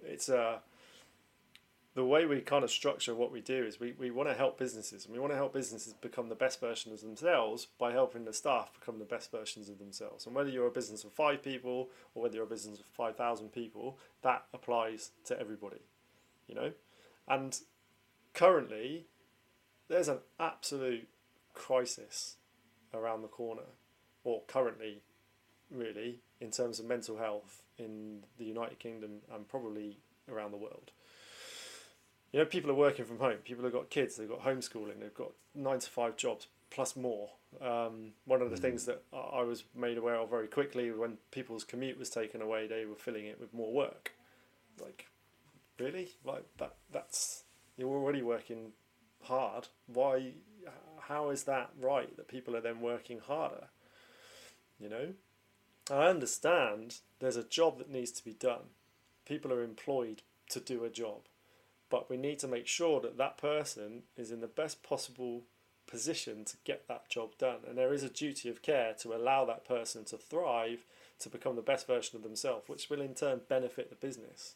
the way we kind of structure what we do is we want to help businesses, and we want to help businesses become the best version of themselves by helping the staff become the best versions of themselves. And whether you're a business of 5 people or whether you're a business of 5,000 people, that applies to everybody, you know. And currently, there's an absolute crisis around the corner, or currently, really, in terms of mental health in the United Kingdom and probably around the world. You know, people are working from home. People have got kids. They've got homeschooling. They've got 9-to-5 jobs plus more. One of the things that I was made aware of very quickly, when people's commute was taken away, they were filling it with more work. Like, really? Like that's you're already working hard. Why? How is that right that people are then working harder? You know, I understand there's a job that needs to be done. People are employed to do a job. But we need to make sure that that person is in the best possible position to get that job done. And there is a duty of care to allow that person to thrive, to become the best version of themselves, which will in turn benefit the business.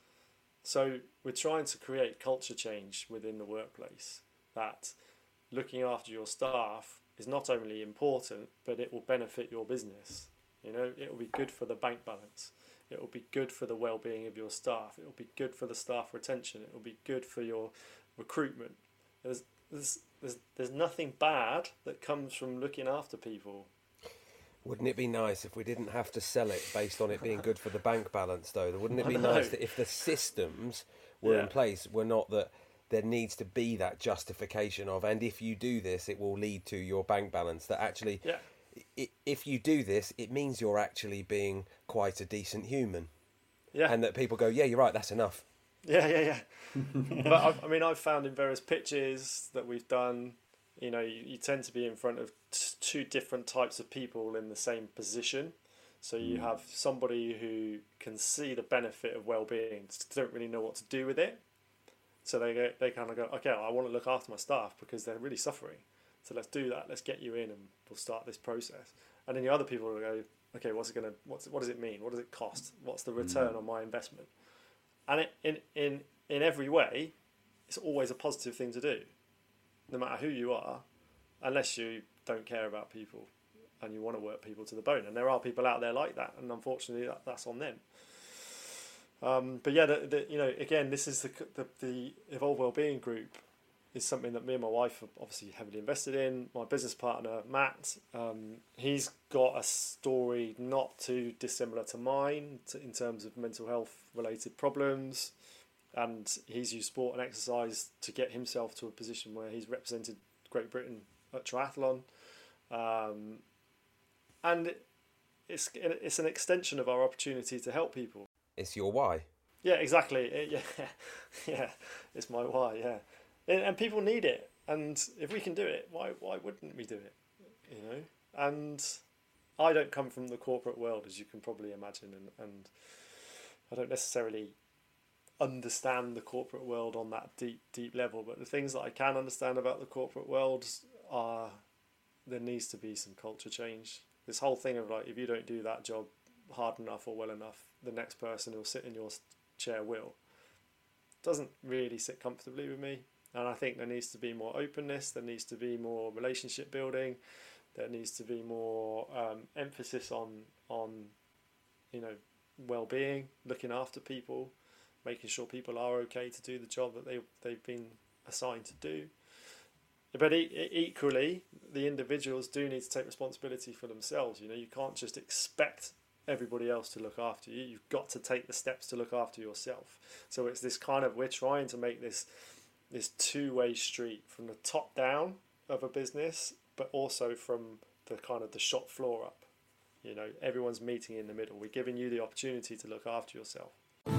So we're trying to create culture change within the workplace, that looking after your staff is not only important, but it will benefit your business. You know, it will be good for the bank balance. It will be good for the well-being of your staff. It will be good for the staff retention. It will be good for your recruitment. There's nothing bad that comes from looking after people. Wouldn't it be nice if we didn't have to sell it based on it being good for the bank balance, though? Wouldn't it be nice that if the systems were in place, were not that there needs to be that justification of, and if you do this, it will lead to your bank balance, that actually... Yeah. If you do this, it means you're actually being quite a decent human. Yeah. And that people go, yeah, you're right, that's enough. Yeah. But I mean, I've found in various pitches that we've done, you know, you tend to be in front of 2 different types of people in the same position. So you have somebody who can see the benefit of well-being, just don't really know what to do with it. So they kind of go, okay, I want to look after my staff because they're really suffering. So let's do that. Let's get you in, and we'll start this process. And then the other people will go, okay, what does it mean? What does it cost? What's the return on my investment? And in every way, it's always a positive thing to do, no matter who you are, unless you don't care about people. and you want to work people to the bone. And there are people out there like that, and unfortunately that's on them. But yeah, again, this is the Evolve Wellbeing Group is something that me and my wife are obviously heavily invested in. My business partner, Matt, he's got a story not too dissimilar to mine in terms of mental health related problems. And he's used sport and exercise to get himself to a position where he's represented Great Britain at triathlon. And it's an extension of our opportunity to help people. It's your why. Yeah, exactly. Yeah, it's my why, yeah. And people need it. And if we can do it, why wouldn't we do it? You know? And I don't come from the corporate world, as you can probably imagine, and I don't necessarily understand the corporate world on that deep level, but the things that I can understand about the corporate world are there needs to be some culture change. This whole thing of like, if you don't do that job hard enough or well enough, the next person who'll sit in your chair will. Doesn't really sit comfortably with me. And I think there needs to be more openness, there needs to be more relationship building, there needs to be more emphasis on well-being, looking after people, making sure people are okay to do the job that they've been assigned to do. But equally, the individuals do need to take responsibility for themselves. You know, you can't just expect everybody else to look after you. You've got to take the steps to look after yourself. So it's this kind of, we're trying to make this two-way street from the top down of a business, but also from the kind of the shop floor up. You know, everyone's meeting in the middle. We're giving you the opportunity to look after yourself.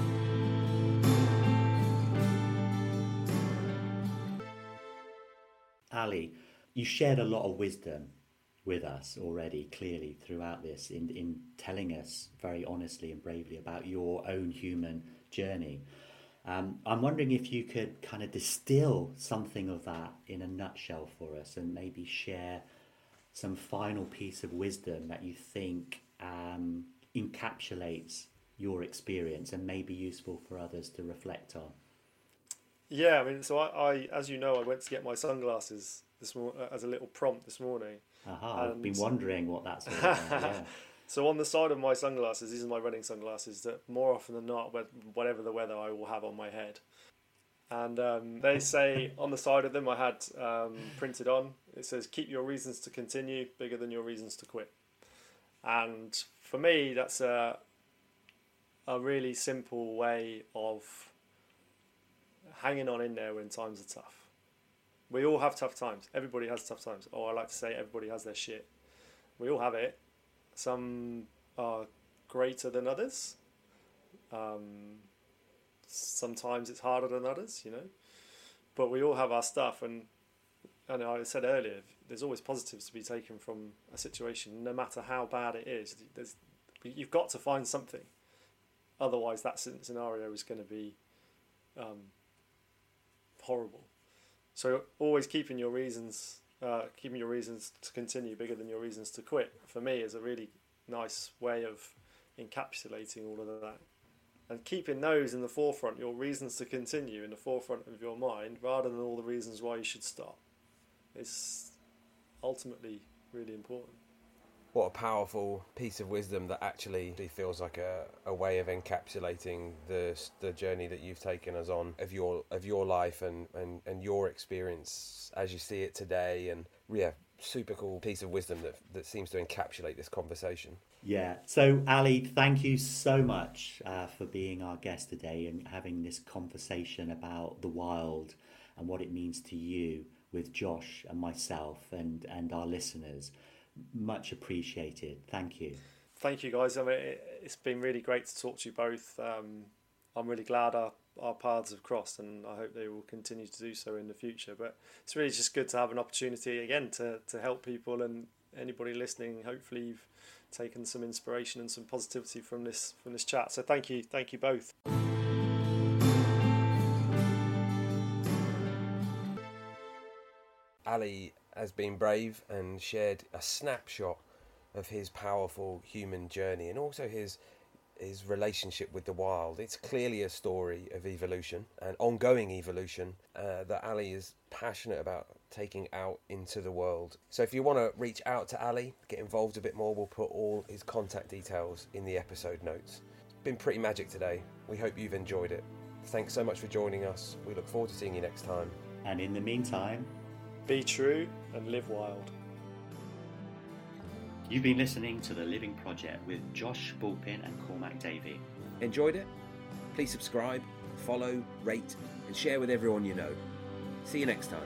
Ali, you shared a lot of wisdom with us already, clearly, throughout this, in telling us very honestly and bravely about your own human journey. I'm wondering if you could kind of distill something of that in a nutshell for us and maybe share some final piece of wisdom that you think encapsulates your experience and may be useful for others to reflect on. Yeah, I mean, so I as you know, I went to get my sunglasses this morning as a little prompt this morning. I've been wondering what that's all about. Yeah. So on the side of my sunglasses, these are my running sunglasses that more often than not, whatever the weather, I will have on my head. And they say on the side of them, I had printed on, it says, keep your reasons to continue bigger than your reasons to quit. And for me, that's a really simple way of hanging on in there when times are tough. We all have tough times. Everybody has tough times. Or I like to say everybody has their shit. We all have it. Some are greater than others. Sometimes it's harder than others, you know. But we all have our stuff. And I said earlier, there's always positives to be taken from a situation, no matter how bad it is. You've got to find something. Otherwise, that scenario is going to be horrible. So always keeping your reasons to continue bigger than your reasons to quit, for me, is a really nice way of encapsulating all of that. And keeping those in the forefront, your reasons to continue in the forefront of your mind, rather than all the reasons why you should stop, is ultimately really important. What a powerful piece of wisdom that actually feels like a way of encapsulating the journey that you've taken us on of your life and your experience as you see it today. And yeah, super cool piece of wisdom that seems to encapsulate this conversation. Yeah. So Ali, thank you so much for being our guest today and having this conversation about the wild and what it means to you with Josh and myself and our listeners. Much appreciated. Thank you. Thank you, guys. I mean, it's been really great to talk to you both. I'm really glad our paths have crossed, and I hope they will continue to do so in the future. But it's really just good to have an opportunity again to help people, and anybody listening, hopefully you've taken some inspiration and some positivity from this chat. So thank you both. Ali has been brave and shared a snapshot of his powerful human journey, and also his his relationship with the wild. It's clearly a story of evolution and ongoing evolution that Ali is passionate about taking out into the world. So if you want to reach out to Ali, get involved a bit more, we'll put all his contact details in the episode notes. It's been pretty magic today. We hope you've enjoyed it. Thanks so much for joining us. We look forward to seeing you next time. And in the meantime, be true and live wild. You've been listening to The Living Project with Josh Bulpin and Cormac Davey. Enjoyed it? Please subscribe, follow, rate, and share with everyone you know. See you next time.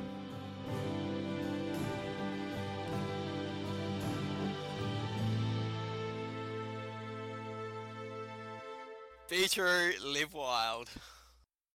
Be true, live wild.